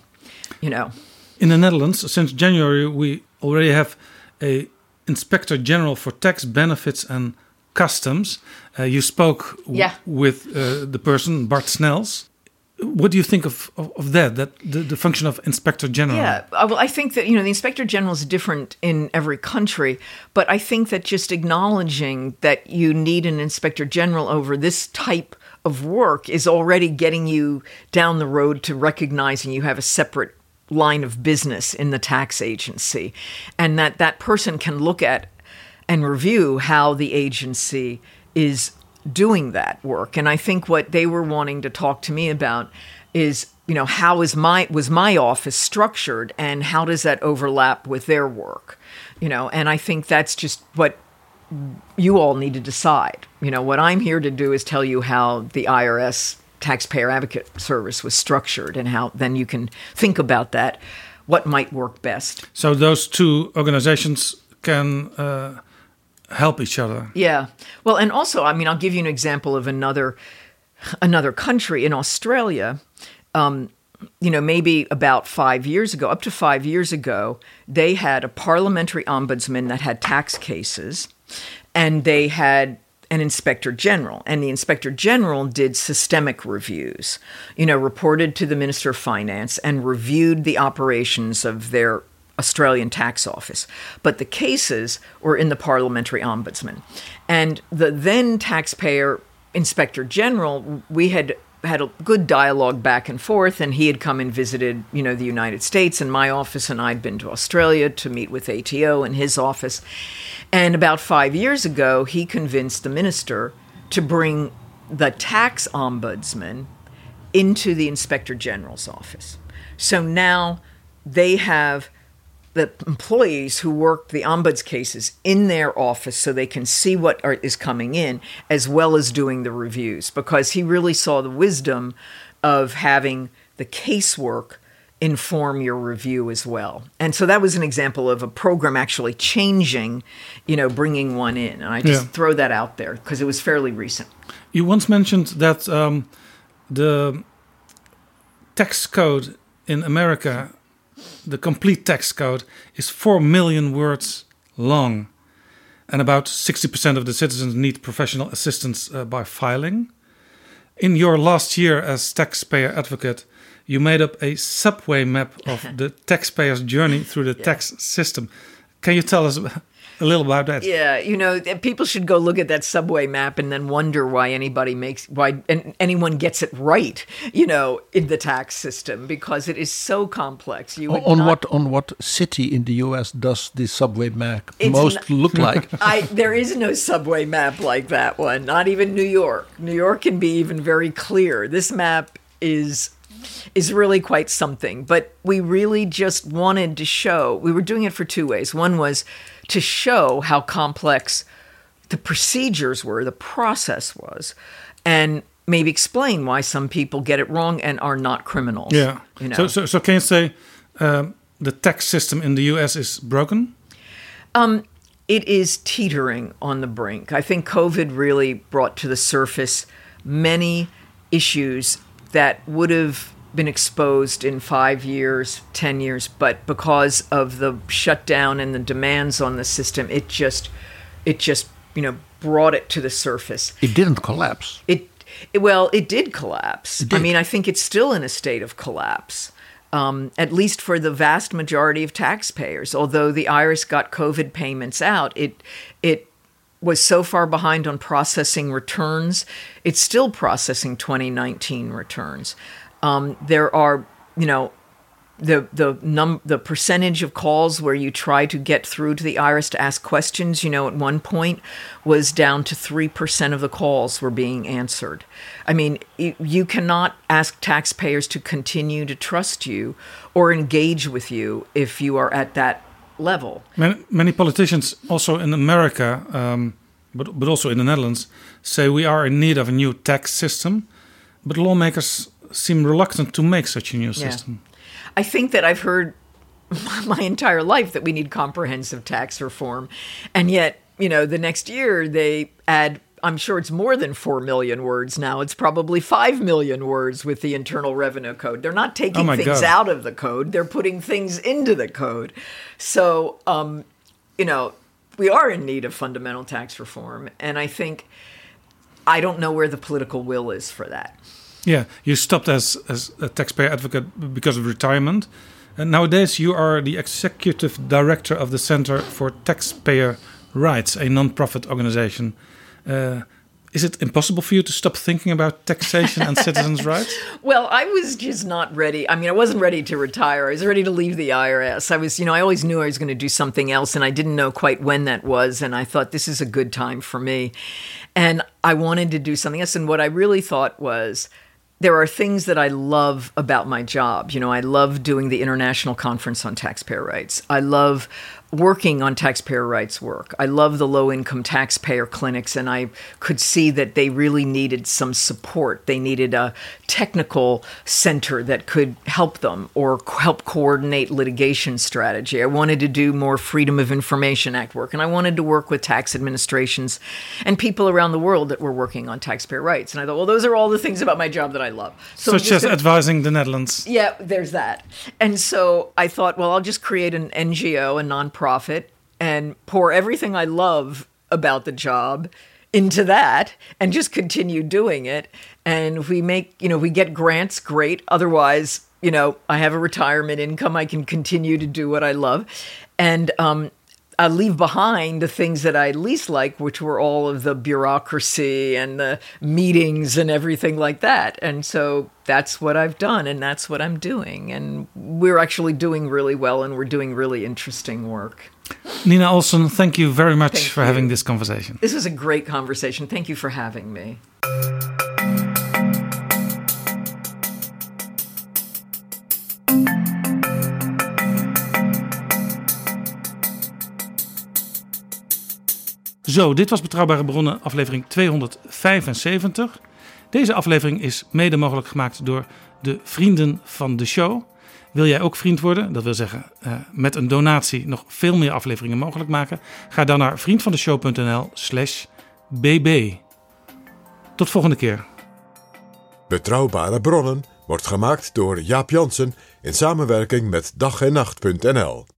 In the Netherlands, since January, we already have a Inspector General for Tax Benefits and Customs. You spoke with the person, Bart Snels. What do you think of that the function of Inspector General? Yeah, well, I think that, the Inspector General is different in every country, but I think that just acknowledging that you need an Inspector General over this type of work is already getting you down the road to recognizing you have a separate line of business in the tax agency, and that person can look at and review how the agency is doing that work. And I think what they were wanting to talk to me about is, how was my office structured, and how does that overlap with their work? And I think that's just what you all need to decide. What I'm here to do is tell you how the IRS Taxpayer Advocate Service was structured, and how then you can think about that, what might work best. So those two organizations can help each other. Yeah. Well, and also, I'll give you an example of another country. In Australia, maybe about 5 years ago, up to 5 years ago, they had a parliamentary ombudsman that had tax cases, and they had an inspector general. And the inspector general did systemic reviews, reported to the Minister of Finance and reviewed the operations of their Australian tax office. But the cases were in the parliamentary ombudsman. And the then taxpayer inspector general, we had a good dialogue back and forth, and he had come and visited, the United States and my office, and I'd been to Australia to meet with ATO in his office. And about 5 years ago, he convinced the minister to bring the tax ombudsman into the inspector general's office. So now they have the employees who work the ombuds cases in their office so they can see what is coming in, as well as doing the reviews, because he really saw the wisdom of having the casework inform your review as well. And so that was an example of a program actually changing, bringing one in. And I just throw that out there because it was fairly recent. You once mentioned that the tax code in America, the complete tax code, is 4 million words long, and about 60% of the citizens need professional assistance by filing. In your last year as taxpayer advocate, you made up a subway map of the taxpayer's journey through the tax system. Can you tell us a little about that. Yeah, people should go look at that subway map and then wonder why anyone gets it right, in the tax system, because it is so complex. On what city in the U.S. does the subway map look like? There is no subway map like that one. Not even New York. New York can be even very clear. This map is really quite something. But we really just wanted to show, we were doing it for two ways. One was to show how complex the procedures were, the process was, and maybe explain why some people get it wrong and are not criminals. Yeah. So can you say the tax system in the U.S. is broken? It is teetering on the brink. I think COVID really brought to the surface many issues that would have been exposed in 5 years, 10 years, but because of the shutdown and the demands on the system, it just brought it to the surface. It didn't collapse. It did collapse. It did. I mean, I think it's still in a state of collapse, at least for the vast majority of taxpayers. Although the IRS got COVID payments out, it was so far behind on processing returns. It's still processing 2019 returns. There are, the percentage of calls where you try to get through to the IRS to ask questions, at one point was down to 3% of the calls were being answered. I mean, you cannot ask taxpayers to continue to trust you or engage with you if you are at that level. Many politicians also in America, but also in the Netherlands, say we are in need of a new tax system, but lawmakers seem reluctant to make such a new system. I think that I've heard my entire life that we need comprehensive tax reform. And yet, the next year they add, I'm sure it's more than 4 million words now. It's probably 5 million words with the Internal Revenue Code. They're not taking things out of the code. They're putting things into the code. So, we are in need of fundamental tax reform. And I don't know where the political will is for that. Yeah, you stopped as a taxpayer advocate because of retirement. And nowadays you are the executive director of the Center for Taxpayer Rights, a non-profit organization. Is it impossible for you to stop thinking about taxation and citizens' rights? Well, I was just not ready. I mean, I wasn't ready to retire. I was ready to leave the IRS. I always knew I was going to do something else, and I didn't know quite when that was. And I thought, this is a good time for me. And I wanted to do something else. And what I really thought was, there are things that I love about my job. I love doing the International Conference on Taxpayer Rights. I love working on taxpayer rights work. I love the low-income taxpayer clinics, and I could see that they really needed some support. They needed a technical center that could help them or help coordinate litigation strategy. I wanted to do more Freedom of Information Act work, and I wanted to work with tax administrations and people around the world that were working on taxpayer rights. And I thought, well, those are all the things about my job that I love. Such as advising the Netherlands. Yeah, there's that. And so I thought, well, I'll just create an NGO, a nonprofit, and pour everything I love about the job into that and just continue doing it. And if we we get grants, great. Otherwise, I have a retirement income. I can continue to do what I love. And I leave behind the things that I least like, which were all of the bureaucracy and the meetings and everything like that. And so that's what I've done, and that's what I'm doing. And we're actually doing really well, and we're doing really interesting work. Nina Olson, thank you very much for having this conversation. This was a great conversation. Thank you for having me. Zo, dit was Betrouwbare Bronnen, aflevering 275. Deze aflevering is mede mogelijk gemaakt door de vrienden van de show. Wil jij ook vriend worden? Dat wil zeggen met een donatie nog veel meer afleveringen mogelijk maken. Ga dan naar vriendvandeshow.nl/bb. Tot volgende keer. Betrouwbare Bronnen wordt gemaakt door Jaap Jansen in samenwerking met dag-en-nacht.nl.